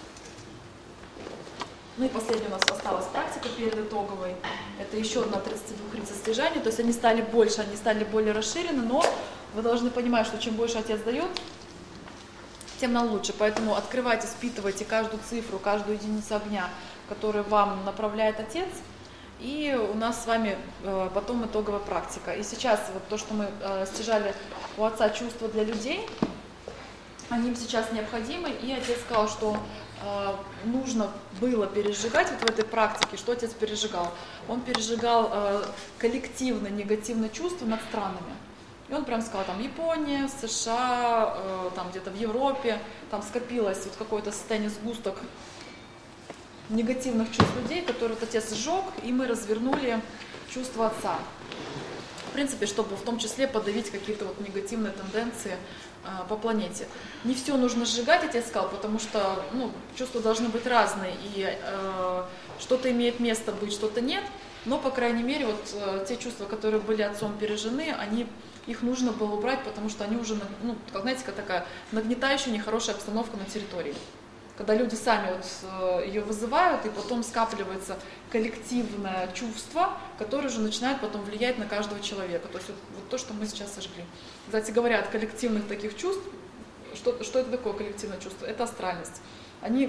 Ну и последняя у нас осталась практика перед итоговой. Это еще одна тридцать два рица стяжания. То есть они стали больше, они стали более расширены, но вы должны понимать, что чем больше Отец дает, тем нам лучше. Поэтому открывайте, впитывайте каждую цифру, каждую единицу огня, которую вам направляет Отец. И у нас с вами э, потом итоговая практика. И сейчас вот то, что мы э, стяжали у Отца чувства для людей, они им сейчас необходимы. И Отец сказал, что э, нужно было пережигать вот в этой практике. Что Отец пережигал? Он пережигал э, коллективное негативное чувство над странами. И он прям сказал, там Япония, США, э, там где-то в Европе, там скопилось вот какое-то состояние сгусток негативных чувств людей, которые вот Отец сжег, и мы развернули чувство Отца. В принципе, чтобы в том числе подавить какие-то вот негативные тенденции э, по планете. Не все нужно сжигать, Отец сказал, потому что ну, чувства должны быть разные, и э, что-то имеет место быть, что-то нет, но, по крайней мере, вот э, те чувства, которые были Отцом пережены, они, их нужно было убрать, потому что они уже, ну, как знаете, как такая нагнетающая, нехорошая обстановка на территории. когда люди сами вот ее вызывают, и потом скапливается коллективное чувство, которое уже начинает потом влиять на каждого человека. То есть вот, вот то, что мы сейчас сожгли. Кстати говоря, от коллективных таких чувств, что, что это такое коллективное чувство? Это астральность. Они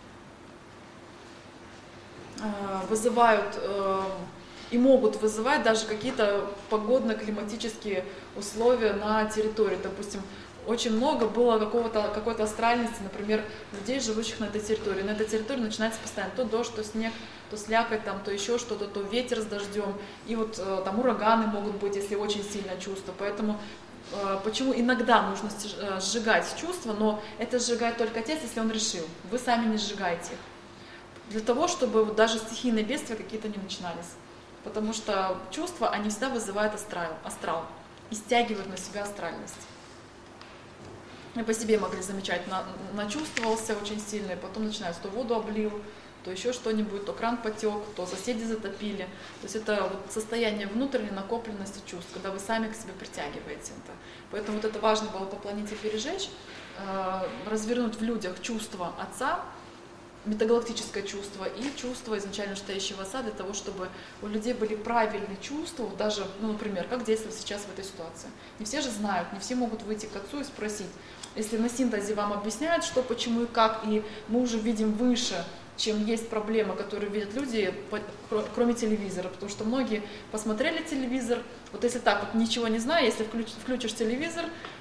э, вызывают э, и могут вызывать даже какие-то погодно-климатические условия на территории. Допустим, очень много было какого-то, какой-то астральности, например, людей, живущих на этой территории. На этой территории начинается постоянно то дождь, то снег, то слякоть, там, то еще что-то, то ветер с дождем. И вот там ураганы могут быть, если очень сильное чувство. Поэтому почему иногда нужно сжигать чувства, но это сжигает только отец, если он решил. Вы сами не сжигаете их. Для того, чтобы вот даже стихийные бедствия какие-то не начинались. Потому что чувства, они всегда вызывают астрал, астрал и стягивают на себя астральность. Мы по себе могли замечать, на, начувствовался очень сильно, и потом начинается, то воду облил, то еще что-нибудь, то кран потек, то соседи затопили. То есть это вот состояние внутренней накопленности чувств, когда вы сами к себе притягиваете это. Поэтому вот это важно было по планете пережечь, э, развернуть в людях чувство Отца, метагалактическое чувство и чувство изначально стоящего Отца, для того, чтобы у людей были правильные чувства, даже, ну, например, как действовать сейчас в этой ситуации. Не все же знают, не все могут выйти к Отцу и спросить. Если на синтезе вам объясняют, что, почему и как, и мы уже видим выше, чем есть проблемы, которые видят люди, кроме телевизора, потому что многие посмотрели телевизор, вот если так вот ничего не зная, если включишь, включишь телевизор,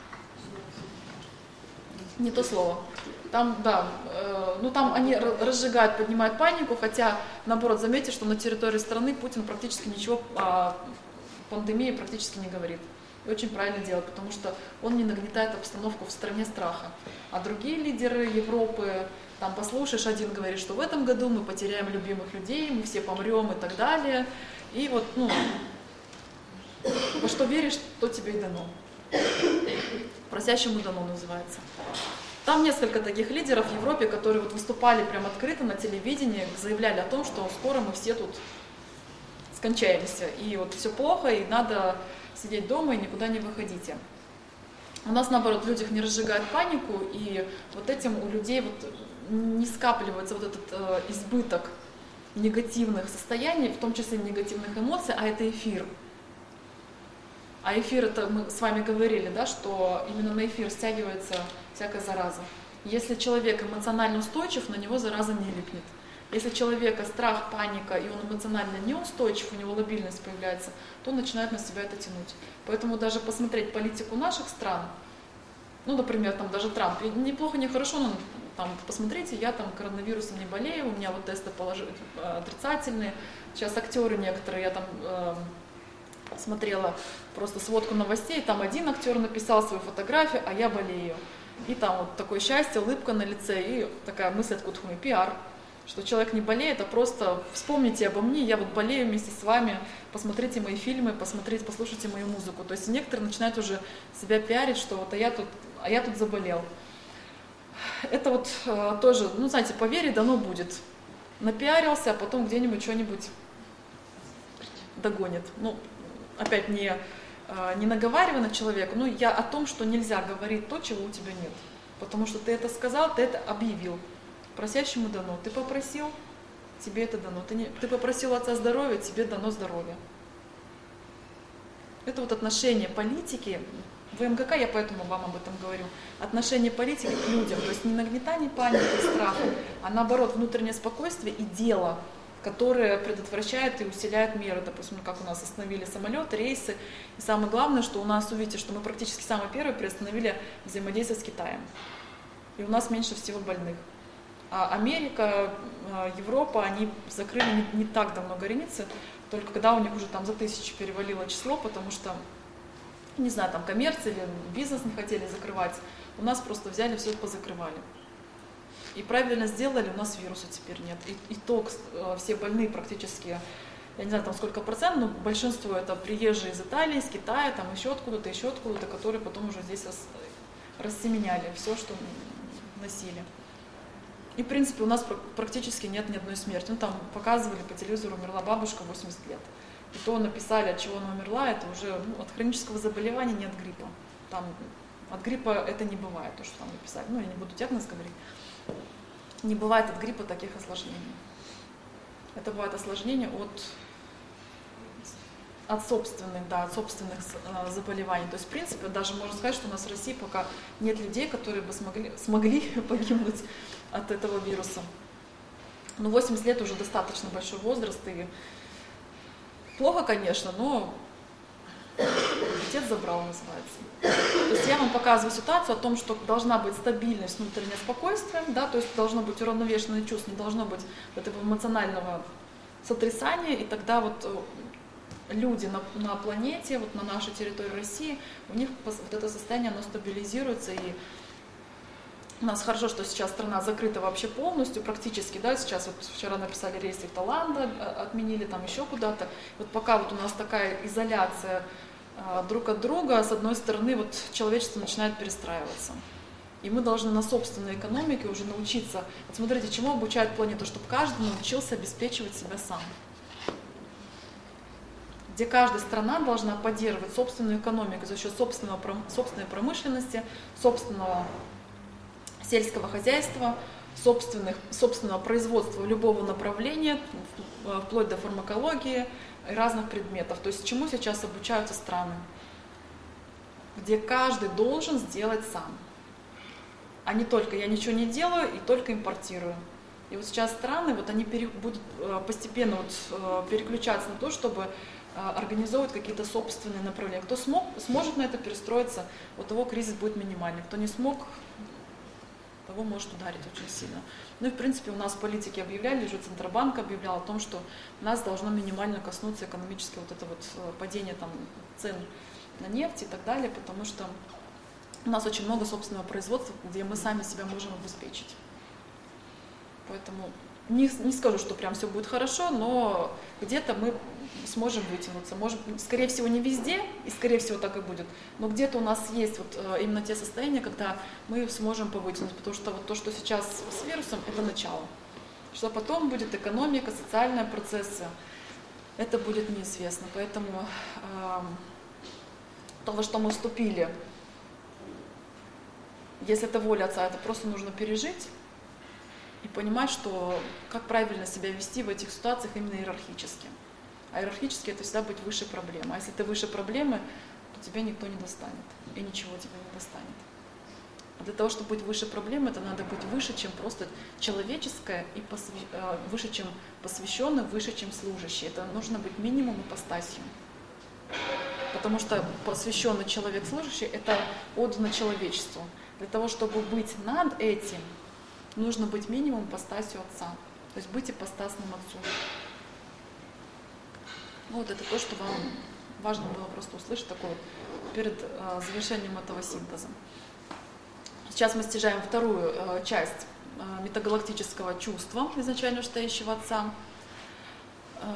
не то слово. Там, да, э, ну там они разжигают, поднимают панику, хотя, наоборот, заметьте, что на территории страны Путин практически ничего о пандемии практически не говорит. И очень правильно делает, потому что он не нагнетает обстановку в стране страха. А другие лидеры Европы, там послушаешь, один говорит, что в этом году мы потеряем любимых людей, мы все помрем и так далее. И вот, ну, во что веришь, то тебе и дано. Просящему дано называется. Там несколько таких лидеров в Европе, которые вот выступали прям открыто на телевидении, заявляли о том, что скоро мы все тут скончаемся, и вот все плохо, и надо сидеть дома и никуда не выходите. У нас, наоборот, в людях не разжигают панику, и вот этим у людей вот не скапливается вот этот э, избыток негативных состояний, в том числе негативных эмоций, а это эфир. А эфир, это мы с вами говорили, да, что именно на эфир стягивается всякая зараза. Если человек эмоционально устойчив, на него зараза не липнет. Если человека страх, паника, и он эмоционально неустойчив, у него лобильность появляется, то он начинает на себя это тянуть. Поэтому даже посмотреть политику наших стран, ну, например, там даже Трамп, неплохо, не хорошо, но там, посмотрите, я там коронавирусом не болею, у меня вот тесты положительные, отрицательные. Сейчас актеры некоторые, я там э, смотрела просто сводку новостей, там один актер написал свою фотографию, а я болею. И там вот такое счастье, улыбка на лице, и такая мысль откуда у меня, пиар. Что человек не болеет, а просто вспомните обо мне, я вот болею вместе с вами, посмотрите мои фильмы, посмотрите, послушайте мою музыку. То есть некоторые начинают уже себя пиарить, что вот а я тут, а я тут заболел. Это вот э, тоже, ну знаете, по вере дано будет. Напиарился, а потом где-нибудь что-нибудь догонит. Ну, опять не, э, не наговаривай на человека, но я о том, что нельзя говорить то, чего у тебя нет. Потому что ты это сказал, ты это объявил. Просящему дано. Ты попросил, тебе это дано. Ты, не, ты попросил Отца здоровья, тебе дано здоровье. Это вот отношение политики, в МГК я поэтому вам об этом говорю, отношение политики к людям, то есть не нагнетание паники и страха, а наоборот внутреннее спокойствие и дело, которое предотвращает и усиляет меры. Допустим, как у нас остановили самолеты, рейсы. И самое главное, что у нас, увидите, что мы практически самые первые приостановили взаимодействие с Китаем. И у нас меньше всего больных. А Америка, Европа, они закрыли не, не так давно границы, только когда у них уже там за тысячу перевалило число, потому что, не знаю, там коммерция или бизнес не хотели закрывать, у нас просто взяли, все позакрывали. И правильно сделали, у нас вируса теперь нет. И, и то все больные практически, я не знаю там сколько процентов, но большинство это приезжие из Италии, из Китая, там еще откуда-то, еще откуда-то, которые потом уже здесь рас, рассеменяли все, что носили. И, в принципе, у нас практически нет ни одной смерти. Ну, там показывали по телевизору, умерла бабушка восемьдесят лет. И то написали, от чего она умерла, это уже ну, от хронического заболевания, не от гриппа. Там от гриппа это не бывает, то, что там написали. Ну, я не буду диагноз говорить. не бывает от гриппа таких осложнений. Это бывает осложнение от, от собственных, да, от собственных э, заболеваний. То есть, в принципе, даже можно сказать, что у нас в России пока нет людей, которые бы смогли, смогли погибнуть от этого вируса. Но восемьдесят лет уже достаточно большой возраст, и плохо, конечно, но отец забрал, называется. То есть я вам показываю ситуацию о том, что должна быть стабильность, внутреннее спокойствие, да, то есть должно быть уравновешенное чувство, не должно быть этого эмоционального сотрясания, и тогда вот люди на, на планете, вот на нашей территории России, у них вот это состояние, оно стабилизируется, и у нас хорошо, что сейчас страна закрыта вообще полностью, практически, да, сейчас вот вчера написали рейсы в Таиланд, отменили там еще куда-то, вот пока вот у нас такая изоляция а, друг от друга, с одной стороны, вот человечество начинает перестраиваться. И мы должны на собственной экономике уже научиться, вот смотрите, чему обучают планету, чтобы каждый научился обеспечивать себя сам. Где каждая страна должна поддерживать собственную экономику за счет собственного, собственной промышленности, собственного сельского хозяйства, собственных, собственного производства любого направления, вплоть до фармакологии и разных предметов. То есть чему сейчас обучаются страны? Где каждый должен сделать сам. А не только я ничего не делаю и только импортирую. И вот сейчас страны, вот они пере, будут постепенно вот, переключаться на то, чтобы организовывать какие-то собственные направления. Кто смог, сможет на это перестроиться, у того кризис будет минимальный. Кто не смог, того может ударить очень сильно. Ну и в принципе у нас политики объявляли, уже Центробанк объявлял о том, что нас должно минимально коснуться экономически вот это вот падение там, цен на нефть и так далее, потому что у нас очень много собственного производства, где мы сами себя можем обеспечить. Поэтому не, не скажу, что прям все будет хорошо, но где-то мы сможем вытянуться. Может, скорее всего, не везде, и скорее всего так и будет, но где-то у нас есть вот именно те состояния, когда мы сможем повытянуть, потому что вот то, что сейчас с вирусом, это начало. Что потом будет экономика, социальные процессы, это будет неизвестно. Поэтому э, то, во что мы вступили, если это воля Отца, это просто нужно пережить и понимать, что как правильно себя вести в этих ситуациях именно иерархически. А иерархически это всегда быть выше проблемы. А если ты выше проблемы, то тебя никто не достанет. И ничего тебя не достанет. А для того, чтобы быть выше проблемы, это надо быть выше, чем просто человеческое, и посвя... выше, чем посвященный, выше, чем служащий. Это нужно быть минимум ипостасью. Потому что посвященный человек служащий, это отдано человечеству. Для того, чтобы быть над этим, нужно быть минимум ипостасью Отца. То есть быть ипостасным Отцу. Вот это то, что вам важно было просто услышать такое вот перед э, завершением этого синтеза. Сейчас мы стяжаем вторую э, часть э, метагалактического чувства, изначально стоящего Отца. Э,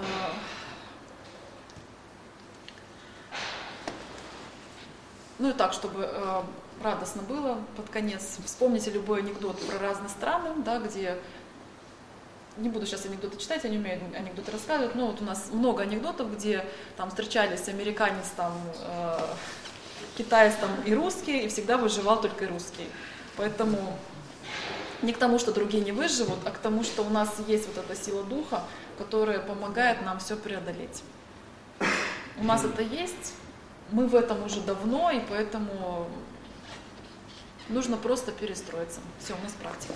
ну и так, чтобы э, радостно было под конец. Вспомните любой анекдот про разные страны, да, где... Не буду сейчас анекдоты читать, я не умею анекдоты рассказывать, но вот у нас много анекдотов, где там встречались американец, там, э, китаец там, и русский, и всегда выживал только русский. Поэтому не к тому, что другие не выживут, а к тому, что у нас есть вот эта сила духа, которая помогает нам все преодолеть. У нас это есть, мы в этом уже давно, и поэтому нужно просто перестроиться. Все, у нас практика.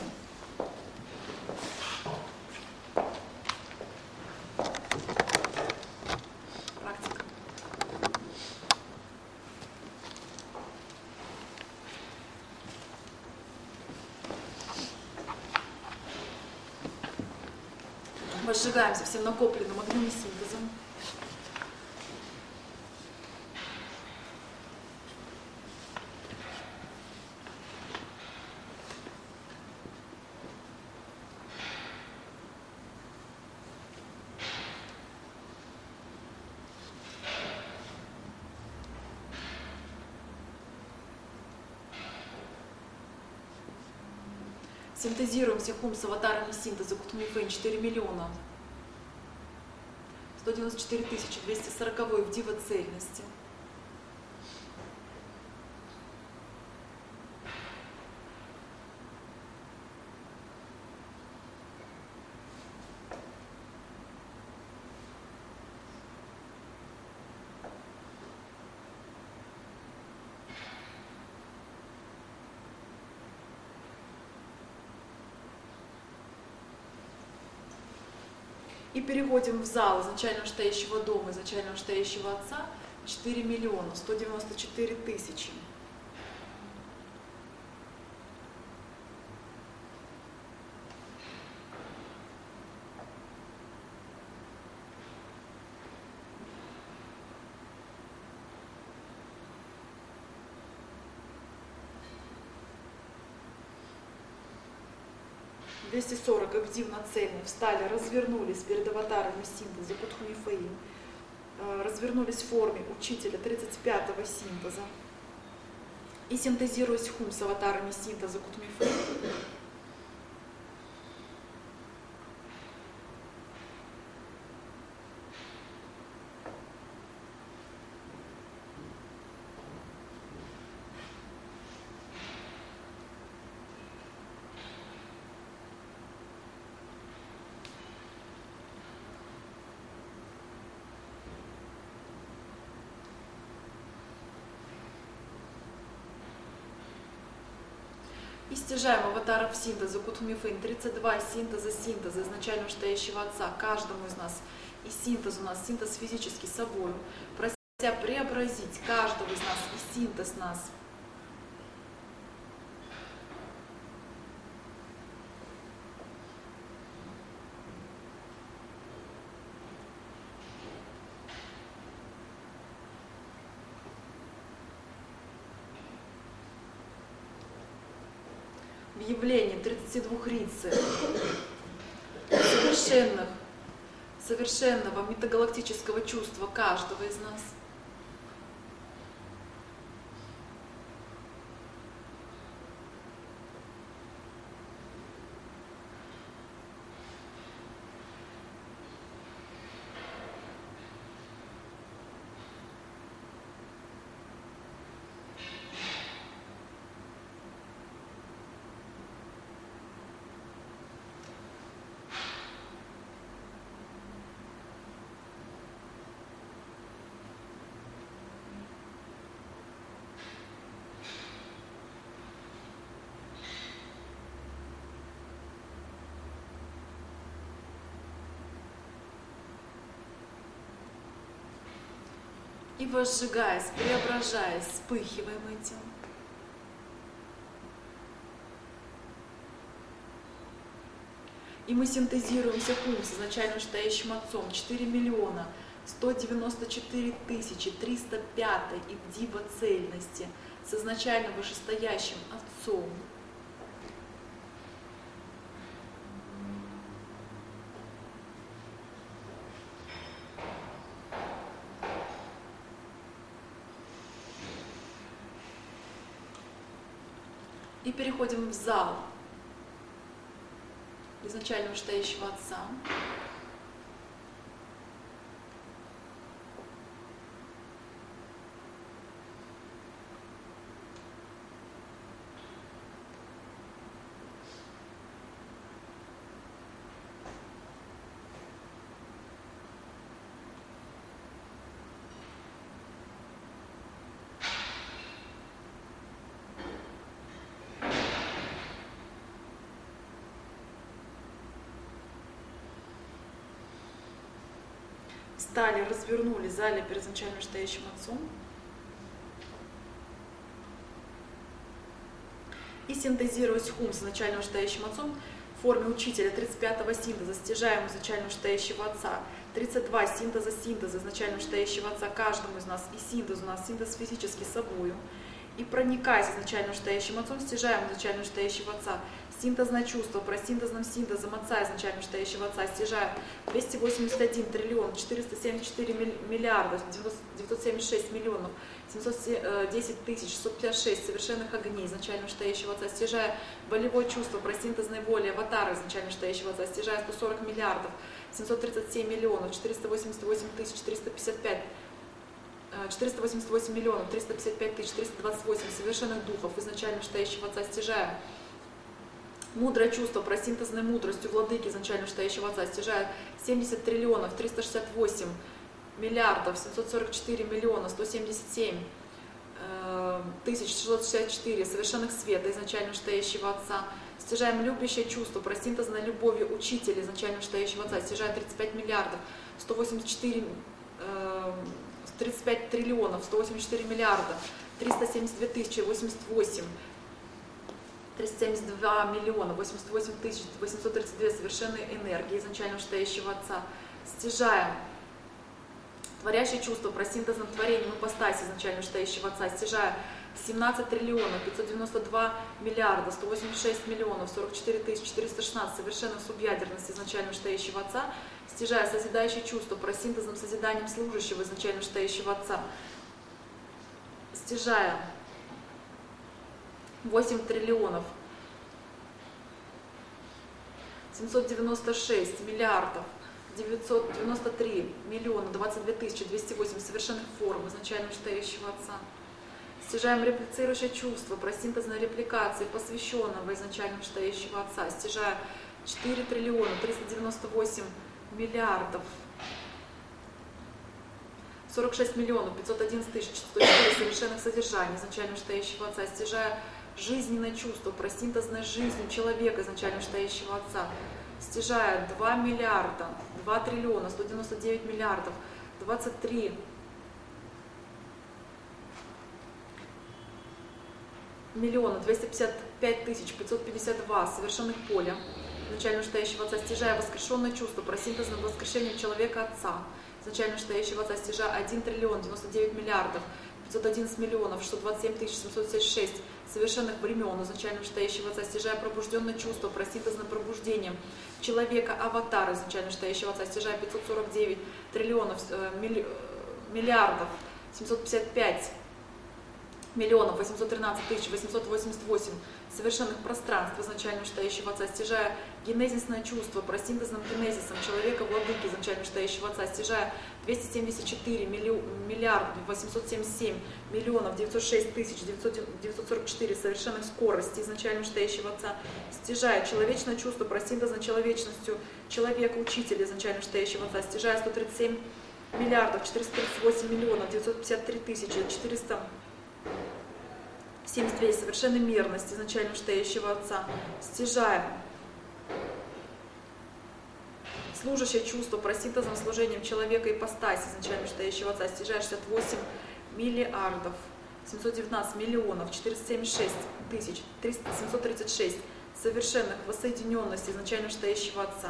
Возжигаемся всем накопленным огнем и синтезом. Синтезируем всех ум с аватарами синтеза Кутмифейн четыре миллиона сто девяносто четыре тысячи двести сорок в дива цельности. И переходим в зал изначально вышестоящего дома, изначально вышестоящего Отца, четыре миллиона сто девяносто четыре тысячи. двести сорок активно цельные встали, развернулись перед аватарами синтеза Кутху-Мифаим, развернулись в форме учителя тридцать пятого синтеза и синтезируясь хум с аватарами синтеза Кутху-Мифаим, и стяжаем аватаров синтеза Кутху-Мифаим, тридцать два синтеза синтеза изначально вышестоящего Отца, каждому из нас. И синтез у нас, синтез физический собою, прося преобразить каждого из нас и синтез нас. В явлении тридцати двух рицы, совершенных, совершенного метагалактического чувства каждого из нас. И возжигаясь, преображаясь, вспыхиваем этим. И мы синтезируемся хум с изначально вышестоящим Отцом, четыре миллиона сто девяносто четыре тысячи триста пятой ивдиба цельности с изначально вышестоящим Отцом. И переходим в зал изначально вышестоящего Отца. Встали, развернули, зале перед изначально вышестоящим Отцом. И синтезируясь хум с изначально вышестоящим Отцом в форме учителя тридцать пятого синтеза, стяжаем изначально вышестоящего Отца, тридцать два синтеза синтеза изначально вышестоящего Отца каждому из нас, и синтез у нас, синтез физический собою. И проникаясь изначально вышестоящим Отцом, стяжаем изначально вышестоящего Отца, синтезное чувство, просинтезным синтезом Отца изначально вышестоящего Отца, стяжаем двести восемьдесят один триллион четыреста семьдесят четыре миллиарда девятьсот семьдесят шесть миллионов семьсот десять тысяч шестьсот пятьдесят шесть совершенных огней изначально вышестоящего Отца, стяжая болевое чувство, просинтезной воли аватара изначально вышестоящего Отца, стяжая сто сорок миллиардов семьсот тридцать семь миллионов четыреста восемьдесят восемь тысяч триста пятьдесят пять четыреста восемьдесят восемь миллионов триста пятьдесят пять тысяч триста двадцать восемь совершенных духов изначально вышестоящего Отца, стяжаем мудрое чувство, просинтезной мудростью владыки изначально вышестоящего Отца, стяжая семьдесят триллионов триста шестьдесят восемь миллиардов семьсот сорок четыре миллиона сто семьдесят семь тысяч шестьсот шестьдесят четыре совершенных света изначально вышестоящего Отца, Стяжаем любящее чувство, просинтезной любовью учителя, изначально вышестоящего Отца. Стяжаем тридцать пять миллиардов, сто восемьдесят четыре, э, тридцать пять триллионов, сто восемьдесят четыре миллиарда, триста семьдесят две тысячи, восемьдесят восемь, триста семьдесят два миллиона, восемьдесят восемь тысяч, восемьсот тридцать две совершенные энергии, изначально вышестоящего Отца. Стяжаем творящее чувство, просинтезным творением ипостаси, изначально вышестоящего Отца. Стяжая семнадцать триллионов, пятьсот девяносто два миллиарда, сто восемьдесят шесть миллионов, сорок четыре тысячи четыреста шестнадцать совершенных субъядерности, изначально вышестоящего Отца. Стяжая созидающее чувство, просинтезным созиданием служащего, изначально вышестоящего Отца. Стяжая восемь триллионов, семьсот девяносто шесть миллиардов, девятьсот девяносто три миллиона, двадцать две тысячи двести восемь совершенных форм, изначально вышестоящего Отца. Стяжаем реплицирующее чувство, просинтезной репликации посвященного, изначально вышестоящего Отца. Стяжая четыре триллиона, триста девяносто восемь миллиардов, сорок шесть миллионов, пятьсот одиннадцать тысяч сто четыре совершенных содержаний, изначально вышестоящего Отца. Стяжая жизненное чувство, просинтезной жизнью человека, изначально вышестоящего Отца. Стяжая два миллиарда, два триллиона, сто девяносто девять миллиардов, двадцать три миллиона, двести пятьдесят пять тысяч пятьсот пятьдесят два совершенных поля, изначально вышестоящего Отца. Стяжая воскрешенное чувство, просинтезным воскрешением человека Отца, изначально вышестоящего Отца. Стяжая один триллион, девяносто девять миллиардов, пятьсот одиннадцать миллионов, шестьсот двадцать семь тысяч семьсот шестьдесят шесть совершенных времен, изначально вышестоящего Отца. Стяжая пробужденное чувство, просинтезным пробуждением человека Аватара, изначально вышестоящего Отца. Стяжая пятьсот сорок девять триллионов, э, милли, миллиардов, семьсот пятьдесят пять миллионов, восемьсот тринадцать тысяч восемьсот восемьдесят восемь совершенных пространств, изначально вышестоящего Отца. Стяжая генезисное чувство, просинтезным генезисом человека Владыки, изначально вышестоящего Отца. Стяжая двести семьдесят четыре миллиарда, восемьсот семьдесят семь миллионов, девятьсот шесть тысяч девятьсот сорок четыре совершенных скорости, изначально вышестоящего Отца. Стяжая человечное чувство, просинтезной человечностью человека Учителя, изначально вышестоящего Отца. Стяжая сто тридцать семь миллиардов, четыреста тридцать восемь миллионов, девятьсот пятьдесят три тысячи четыреста семьдесят две совершенной мерности, изначально вышестоящего Отца. Стяжая служащее чувство, просинтезным служением человека ипостаси, изначально вышестоящего Отца. Стяжая шестьдесят восемь миллиардов, семьсот девятнадцать миллионов, четыреста семьдесят шесть тысяч семьсот тридцать шесть совершенных воссоединенности, изначально вышестоящего Отца.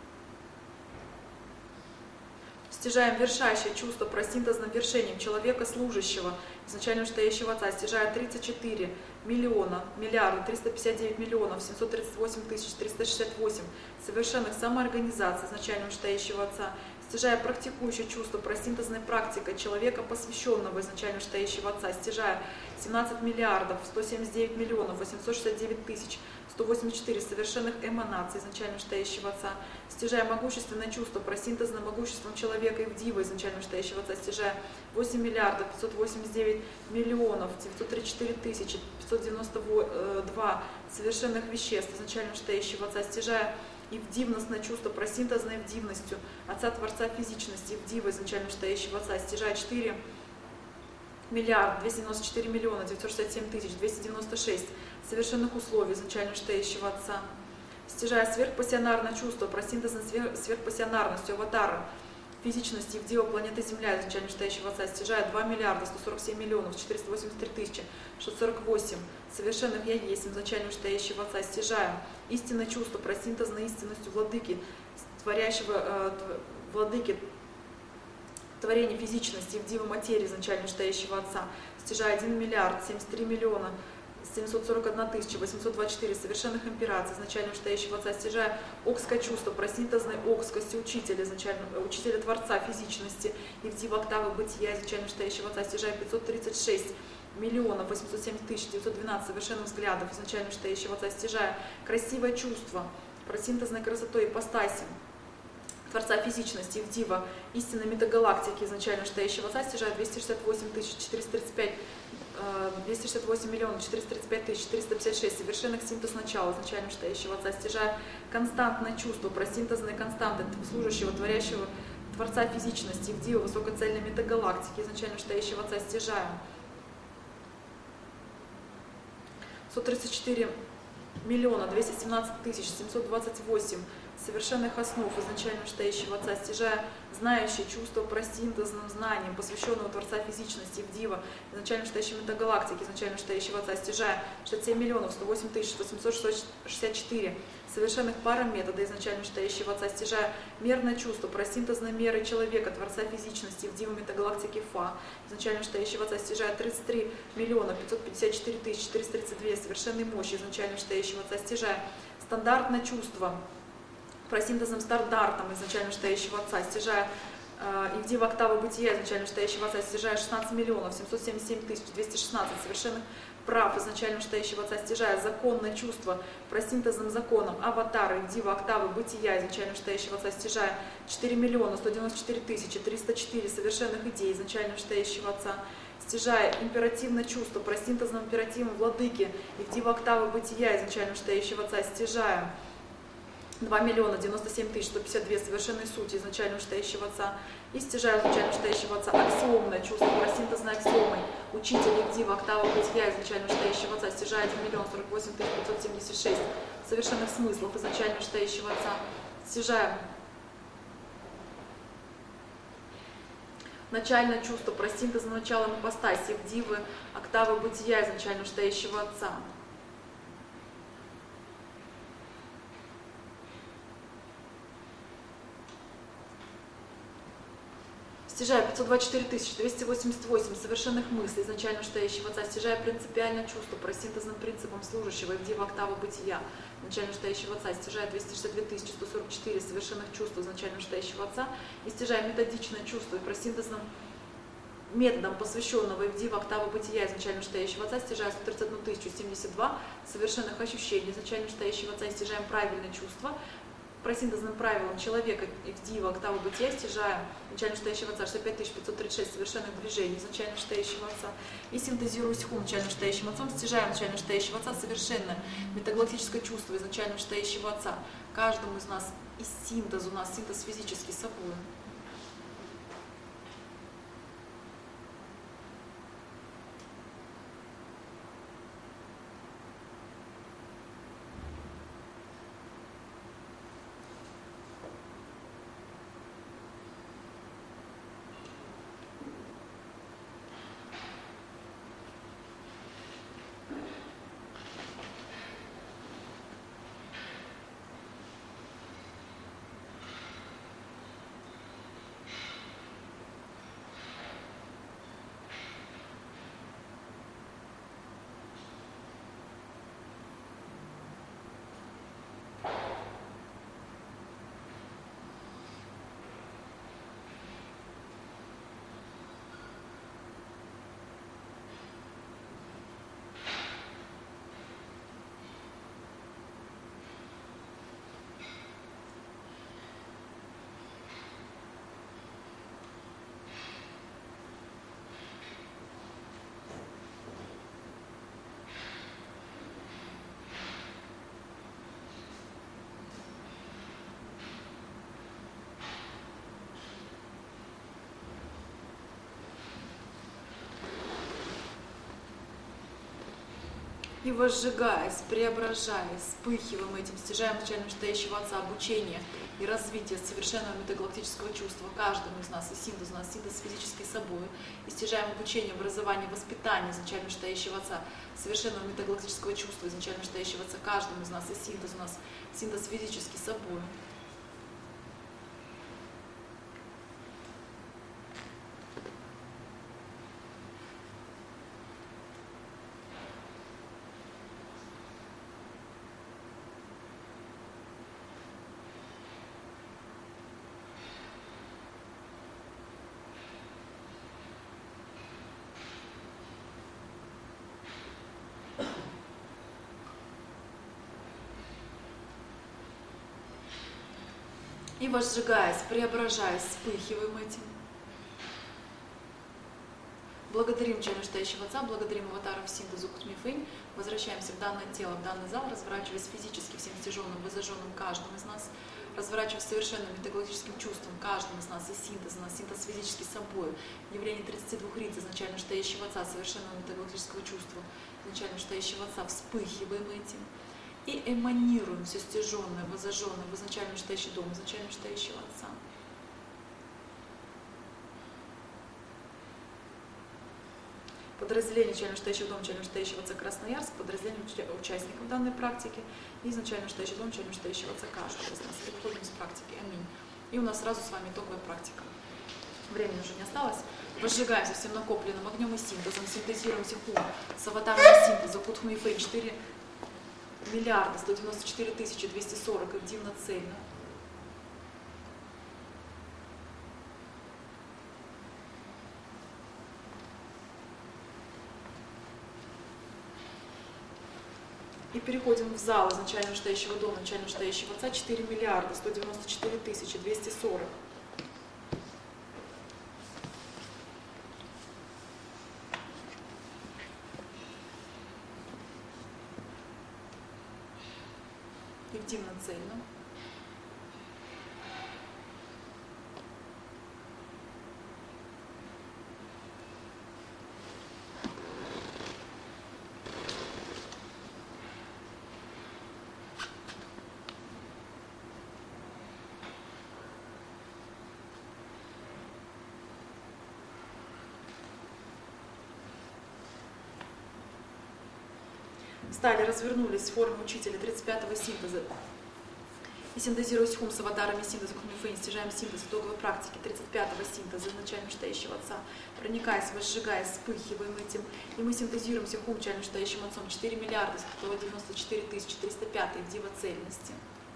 Стяжаем вершащее чувство, просинтезным вершением человека служащего, изначально вышестоящего Отца. Стяжая тридцать четыре миллиона, миллиарда, триста пятьдесят девять миллионов, семьсот тридцать восемь тысяч триста шестьдесят восемь совершенных самоорганизаций, изначально вышестоящего Отца. Стяжая практикующее чувство, просинтезной практикой человека посвященного, изначально вышестоящего Отца. Стяжая семнадцать миллиардов, сто семьдесят девять миллионов, восемьсот шестьдесят девять тысяч сто восемьдесят четыре совершенных эманаций, изначально вышестоящего Отца. Стяжая могущественное чувство, просинтезным могуществом человека и в дива, изначально вышестоящего Отца. Стяжая восемь миллиардов, пятьсот восемьдесят девять миллионов, девятьсот тридцать четыре тысячи пятьсот девяносто два совершенных веществ, изначально вышестоящего Отца. Стяжая и в дивностное чувство, просинтезной в дивностью Отца Творца физичности, и в дива, изначально вышестоящего Отца. Стяжая четыре миллиарда, двести девяносто четыре миллиона, девятьсот шестьдесят семь тысяч двести девяносто шесть совершенных условий, изначально вышестоящего Отца. Стяжая сверхпассионарное чувство, просинтезной сверхпассионарностью Аватара физичности и в дива планеты Земля, изначально вышестоящего Отца. Стяжая два миллиарда, сто сорок семь миллионов, четыреста восемьдесят три тысячи шестьсот сорок восемь совершенных Я Есть, изначально вышестоящего Отца. Стяжая истинное чувство, просинтезной истинностью Владыки, творящего э, Владыки творение физичности и в дива материи, изначально вышестоящего Отца. Стяжая один миллиард, семьдесят три миллиона, семьсот сорок одна тысяча восемьсот двадцать четыре совершенных импераций, изначально вышестоящего Отца. Стяжая окское чувство, просинтезной окскости Учителя, изначально Учителя Творца физичности и в дива октавы бытия, изначально вышестоящего Отца. Стяжая пятьсот тридцать шесть миллионов, восемьсот семьдесят тысяч девятьсот двенадцать совершенных взглядов, изначально вышестоящего Отца. Стяжая красивое чувство, просинтезной красотой ипостаси Творца физичности и в дива истинной метагалактики, изначально вышестоящего Отца. Стяжая двести шестьдесят восемь тысяч четыреста тридцать пять двести шестьдесят восемь миллионов четыреста тридцать пять тысяч четыреста пятьдесят шесть совершенных синтез начала, изначально вышестоящего Отца. Стяжая константное чувство, просинтезные константы служащего, творящего Творца физичности и в дива высокоцельной метагалактики, изначально вышестоящего Отца. Стяжая сто тридцать четыре миллиона двести семнадцать тысяч семьсот двадцать восемь совершенных основ изначально вышестоящего Отца, стяжая знающие чувства просинтезным знанием, посвященного Творца физичности в Дива, изначально вышестоящей метагалактики, изначально вышестоящего Отца, стяжая шестьдесят семь миллионов сто восемь тысяч восемьсот шестьдесят четыре совершенных параметода, изначально вышестоящего Отца, стяжая мерное чувство просинтезной меры человека, Творца физичности в Дива метагалактики Фа, изначально вышестоящего Отца, стяжая тридцать три миллиона пятьсот пятьдесят четыре тысячи четыреста тридцать два совершенной мощи, изначально вышестоящего Отца, стяжая стандартное чувство просинтезом стандартом изначально вышестоящего Отца, стяжая э, и в Дива октавы бытия изначально вышестоящего Отца, стяжая шестнадцать миллионов семьсот семьдесят семь тысяч двести шестнадцать совершенных прав изначально вышестоящего Отца, стяжая законное чувство просинтезом законом аватары в Дива октавы бытия изначально вышестоящего Отца, стяжая четыре миллиона сто девяносто четыре тысячи триста четыре совершенных идей изначально вышестоящего Отца, стяжая императивное чувство просинтезом императивом владыки и в Дива октавы бытия изначально вышестоящего Отца, стяжая два миллиона девяносто семь тысяч сто пятьдесят два совершенной сути изначально вышестоящего Отца и стяжая изначально вышестоящего Отца аксиомное чувство просинтезной аксиомой учителя Дива октава бытия изначально вышестоящего Отца, стяжая один миллион сорок восемь тысяч пятьсот семьдесят шесть совершенных смыслов изначально вышестоящего Отца, стяжая начальное чувство просинтеза началом ипостаси в Дивы октавы бытия изначально вышестоящего Отца, стяжая пятьсот двадцать четыре тысячи двести восемьдесят восемь совершенных мыслей изначально вышестоящего Отца, стяжая принципиальное чувство просинтезным принципом служащего в Дива октава бытия изначально вышестоящего Отца, стяжая двести шестьдесят две тысячи сто сорок четыре совершенных чувств изначально вышестоящего Отца и стяжая методичное чувство и просинтезным методом посвященного в Дива октава бытия изначально вышестоящего Отца, стяжая сто тридцать одну тысячу семьдесят два совершенных ощущений изначально вышестоящего Отца и стяжаем правильное чувство просинтезным правилам человека и в Дива октавы бытия, стяжая изначально вышестоящего Отца шестьдесят пять тысяч пятьсот тридцать шесть совершенных движений изначально вышестоящего Отца и синтезируя сху начально вышестоящим Отцом, стяжая начально вышестоящего Отца совершенное метагалактическое чувство изначально вышестоящего Отца каждому из нас и синтез у нас, синтез физический собой. И возжигаясь, преображаясь, вспыхиваем этим, стяжаем начально вышестоящего Отца обучение и развитие совершенного метагалактического чувства каждому из нас, и синтез у нас, синтез физический собой, и стяжаем обучение, образование, воспитание изначально вышестоящего Отца, совершенного метагалактического чувства изначально вышестоящего Отца каждому из нас, и синтез у нас, синтез физический собой. И возжигаясь, преображаясь, вспыхиваем этим. Благодарим членов вышестоящего Отца, благодарим аватаров синтезу Кутмифынь. Возвращаемся в данное тело, в данный зал, разворачиваясь физически всем стяженным, возожженным каждым из нас, разворачиваясь совершенным метагалактическим чувством каждым из нас, и синтез у нас, синтез физически собой, явление тридцати двух риц изначально вышестоящего Отца, совершенного метагалактического чувства, изначально вышестоящего Отца, вспыхиваем этим. И эманируем все стяженное, воззажженное в изначально мечтающий дом, изначально мечтающего Отца. Подразделение изначально мечтающего дома, изначально мечтающего Отца Красноярск, подразделение участников данной практики и изначально мечтающий дом, изначально мечтающего Отца каждого из нас. Переходим с практики. Аминь. И у нас сразу с вами итоговая практика. Времени уже не осталось. Возжигаемся всем накопленным огнем и синтезом, синтезируемся хум с аватаром синтеза, Кутхум и Фэй, четыре миллиарда сто девяносто четыре тысячи двести сорок, активно цельно. И переходим в зал изначально мечтающего дома, изначально мечтающего Отца, четыре миллиарда сто девяносто четыре тысячи двести сорок. Активно цельно. Встали, развернулись в форме учителя тридцать пятого синтеза. И синтезируясь хум с аватарами синтеза, Кунмифейн, стяжаем синтез итоговой практики тридцать пятого синтеза, изначально мечтающего Отца, проникаясь, возжигая, вспыхиваем этим. И мы синтезируемся хум, изначально мечтающим Отцом, четыре миллиарда сто девяносто четыре тысячи триста пять в дивоцельности.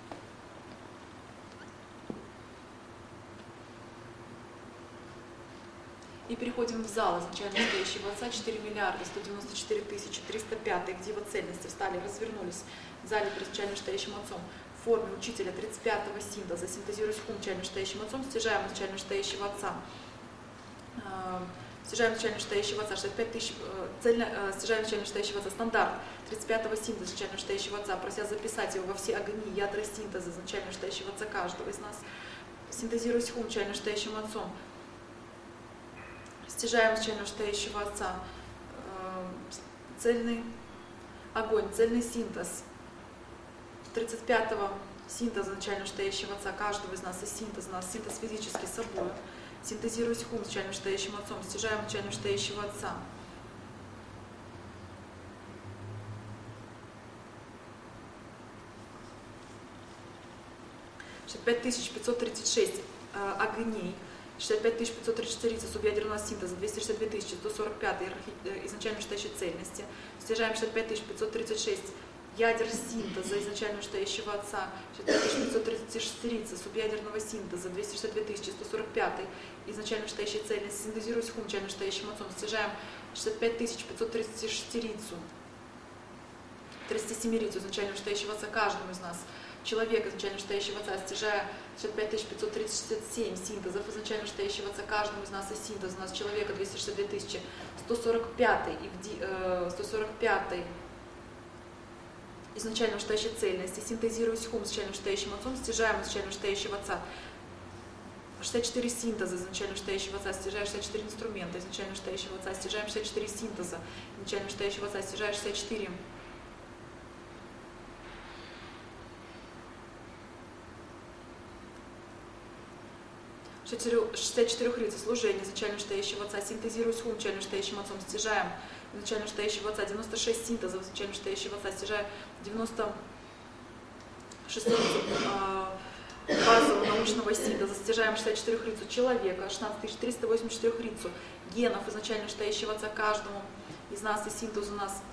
И переходим в зал изначально мечтающего Отца, четыре миллиарда сто девяносто четыре тысячи триста пять в дивоцельности. Встали, развернулись в зале перед изначально мечтающим Отцом. В форме учителя тридцать пятого синтеза, синтезируясь хум, изначально мечтающим Отцом, стяжаем изначально мечтающего Отца. Стяжаем изначально мечтающего Отца, шестьдесят пять тысяч, цельно, стяжаем изначально мечтающего Отца, стандарт тридцать пятого синтеза, изначально мечтающего Отца, прося записать его во все огни, ядра синтеза, изначально мечтающего Отца каждого из нас. Синтезируясь хум, изначально мечтающим Отцом. Стяжаем изначально мечтающего Отца. Цельный огонь, цельный синтез. тридцать пятого синтеза изначально мечтающего Отца каждого из нас, и синтез нас, синтез физически с собой. Синтезируясь хум, изначально мечтающим Отцом, стяжаем изначально мечтающего Отца. шестьдесят пять тысяч пятьсот тридцать шесть э, огней, шестьдесят пять тысяч пятьсот тридцать четыре субъядерного синтеза, двести шестьдесят две тысячи сто сорок пять изначально мечтающей цельности. Стяжаем шестьдесят пять тысяч пятьсот тридцать шесть ядер синтеза изначально мечтающего Отца, шестьдесят пять тысяч пятьсот тридцать четыре субъядерного синтеза, двести шестьдесят две тысячи сто сорок пять изначально мечтающей цельности. Синтезируясь хум, изначально мечтающим Отцом, стяжаем шестьдесят пять тысяч пятьсот тридцать шестерицу, тридцать семерицу изначально мечтающего Отца каждому из нас. Человека изначально мечтающего Отца, стяжая шестьдесят пять тысяч пятьсот тридцать семь синтезов изначально мечтающего Отца каждому из нас, и синтез у нас человека двести шестьдесят две тысячи сто сорок пять и в ди, э, сто сорок пять изначально мечтающей цельности. Синтезируясь хум, изначально мечтающим Отцом, стяжаем изначально мечтающего Отца шестьдесят четыре синтеза изначально мечтающего Отца, стяжая шестьдесят четыре инструмента изначально мечтающего Отца, стяжаем шестьдесят четыре синтеза изначально мечтающего Отца, стяжая шестьдесят четыре шестьдесят четыре рица служения изначально мечтающего Отца, синтезируясь хум, изначально мечтающим Отцом, стяжаем изначально мечтающего Отца, девяносто шесть синтезов изначально мечтающего Отца, стяжая девяносто шесть э, базового научного синтеза, стяжаем шестьдесят четыре рицу человека, шестнадцать тысяч триста восемьдесят четыре рицу генов изначально мечтающего Отца каждому из нас, и синтез у нас.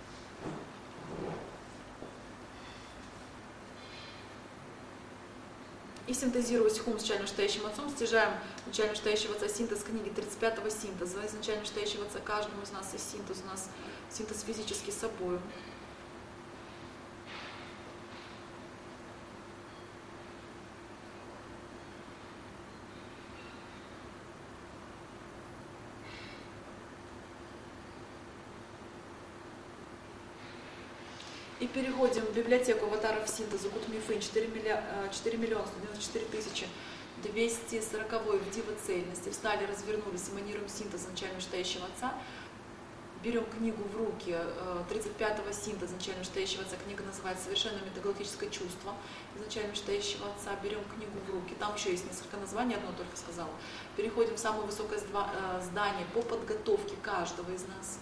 И синтезируясь хум с изначально мечтающим Отцом, стяжаем изначально мечтающего Отца синтез книги тридцать пятого синтеза, изначально мечтающего Отца каждому из нас, и синтез у нас, синтез физически с собой. И переходим в библиотеку аватаров синтеза Кутмифейн четыре миллиона сто девяносто четыре тысячи двести сорок в дивоцельности. Встали, развернулись, эманируем синтез изначально мечтающего Отца. берем книгу в руки тридцать пятого синта изначально вышестоящего отца. Книга называется «Совершенное метагалактическое чувство» изначально вышестоящего отца. Берем книгу в руки. Там еще есть несколько названий, одно только сказала. Переходим в самое высокое здание по подготовке каждого из нас.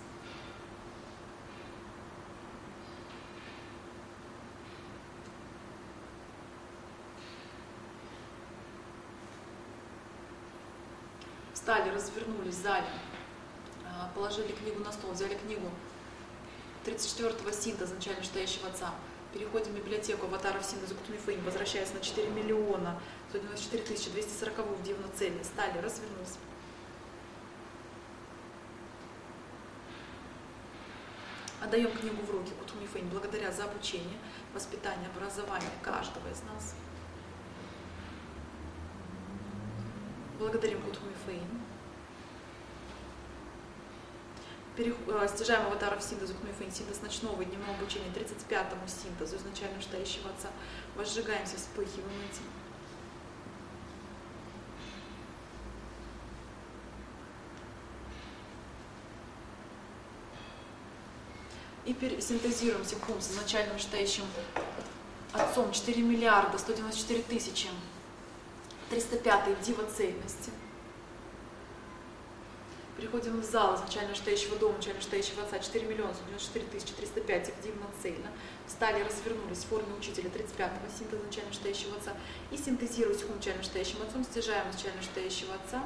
Встали, развернулись в зале, положили книгу на стол, взяли книгу тридцать четвёртого синта изначально вышестоящего отца. Переходим в библиотеку аватаров синта Зукутмифаим, возвращаясь на четыре миллиона сто девяносто четыре тысячи двести сорок в дивно цельно. Стали, развернулись. Отдаем книгу в руки Кутумифаим благодаря за обучение, воспитание, образование каждого из нас. Благодарим Кутумифаим. Стяжаем аватаров синтезу Кутумифаим, синтез ночного и дневного обучения тридцать пятому синтезу изначально вышестоящего отца. Возжигаемся, вспыхиваем этим. И синтезируем синхрон с изначально вышестоящим отцом четыре миллиарда сто девяносто четыре тысячи триста пятый в дива цельности. Переходим в зал изначально вышестоящего дома, изначально вышестоящего отца четыре миллиона сто девяносто четыре тысячи триста пять в дивно цельно. Встали, развернулись в форме учителя тридцать пятого синтеза изначально вышестоящего отца. И синтезируя синхрон изначально вышестоящим отцом, стяжаем изначально вышестоящего отца.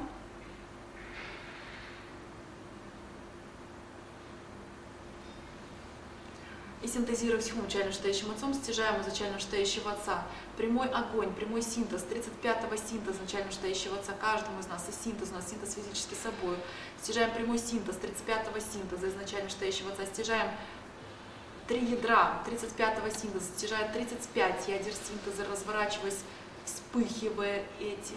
И синтезируя синхрон изначально вышестоящим отцом, стяжаем изначально вышестоящего отца. Прямой огонь, прямой синтез тридцать пятого синтеза изначально вышестоящего отца каждому из нас. И синтез у нас, синтез физически собой. Стяжаем прямой синтез тридцать пятого синтеза изначально вышестоящего отца. Стяжаем три ядра тридцать пятого синтеза. Стяжаем тридцать пять ядер синтеза, разворачиваясь, вспыхивая этим.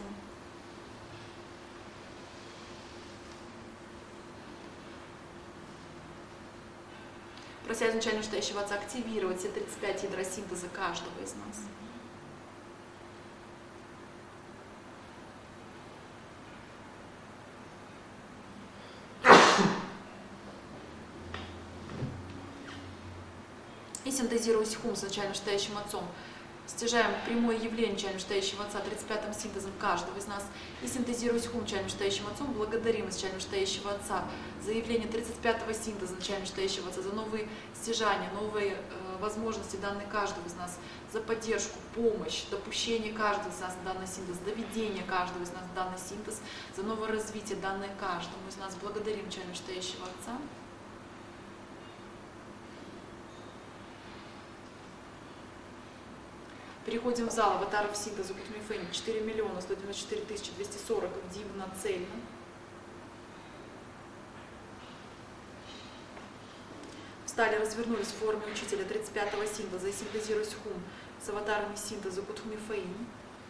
Прося изначально вышестоящего отца активировать все тридцать пять ядра синтеза каждого из нас. И синтезируя синхрон с изначально вышестоящим отцом, стяжаем прямое явление изначально вышестоящего отца тридцать пятым синтезом каждого из нас. И синтезируя синхрон изначально вышестоящим отцом, благодарим изначально вышестоящего отца за явление тридцать пятого синтеза изначально вышестоящего отца, за новые стяжания, новые э, возможности данные каждого из нас, за поддержку, помощь, допущение каждого из нас на данный синтез, доведение каждого из нас на данный синтез, за новое развитие данное каждому из нас. Благодарим изначально вышестоящего отца. Переходим в зал аватаров синтеза Кутумифаим четыре миллиона сто девяносто четыре тысячи двести сорок в дивно цельно. Встали, развернулись в форме учителя тридцать пятого синтеза и синтезируя синхрон с аватарами синтеза Кутумифаим.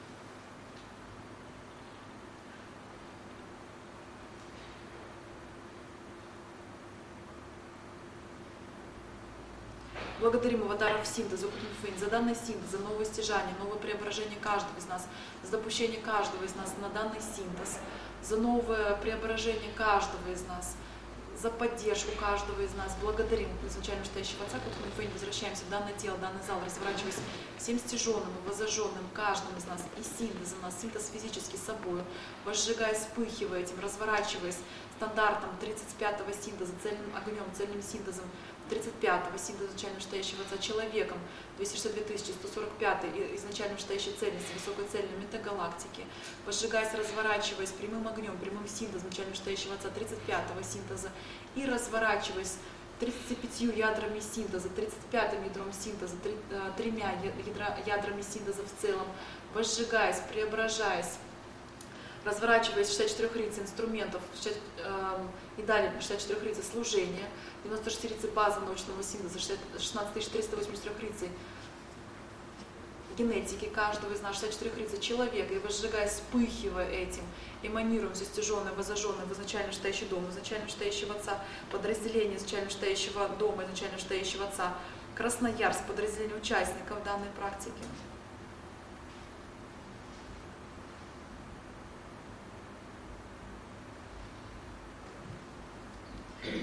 Благодарим аватаров синтеза Кутумифаим за данный синтез, за новое стяжание, новое преображение каждого из нас, за допущение каждого из нас на данный синтез, за новое преображение каждого из нас, за поддержку каждого из нас. Благодарим изначально вышестоящего отца Кутумифаим, возвращаемся в данное тело, в данный зал, разворачиваясь всем стяженным и воззаженным каждым из нас, и синтез у нас, синтез физически собой, возжигая, вспыхивая этим, разворачиваясь стандартом тридцать пятого синтеза, цельным огнем, цельным синтезом, тридцать пятого синтеза изначально вышестоящего отца человеком, двести шестьдесят две тысячи сто сорок пятый изначально вышестоящей цельности, высокой цельной метагалактики, возжигаясь, разворачиваясь прямым огнем, прямым синтезом изначально вышестоящего отца тридцать пятого синтеза и разворачиваясь тридцатью пятью ядрами синтеза, тридцать пятым ядром синтеза, три, тремя ядра, ядрами синтеза в целом, возжигаясь, преображаясь, разворачиваясь шестьдесят четыре рицы инструментов, шестьдесят, э, и далее шестьдесят четыре рицы служения, девяносто шесть рицы базы научного синтеза, шестнадцать тысяч триста восемьдесят три рицы генетики каждого из нас, шестьдесят четыре рицы человека, и возжигая, вспыхивая этим, эманируем все стяженное, воззаженное в изначально вышестоящий дом, изначально вышестоящего отца, подразделение изначально вышестоящего дома, изначально вышестоящего отца, Красноярск, подразделение участников данной практики.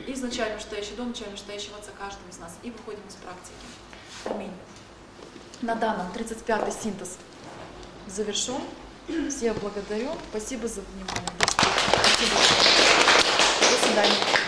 и изначально настоящий дом, начально настоящего Отца каждого из нас. И выходим из практики. Аминь. На данном тридцать пятый синтез завершен. Всех благодарю. Спасибо за внимание. До встречи. Спасибо. До свидания.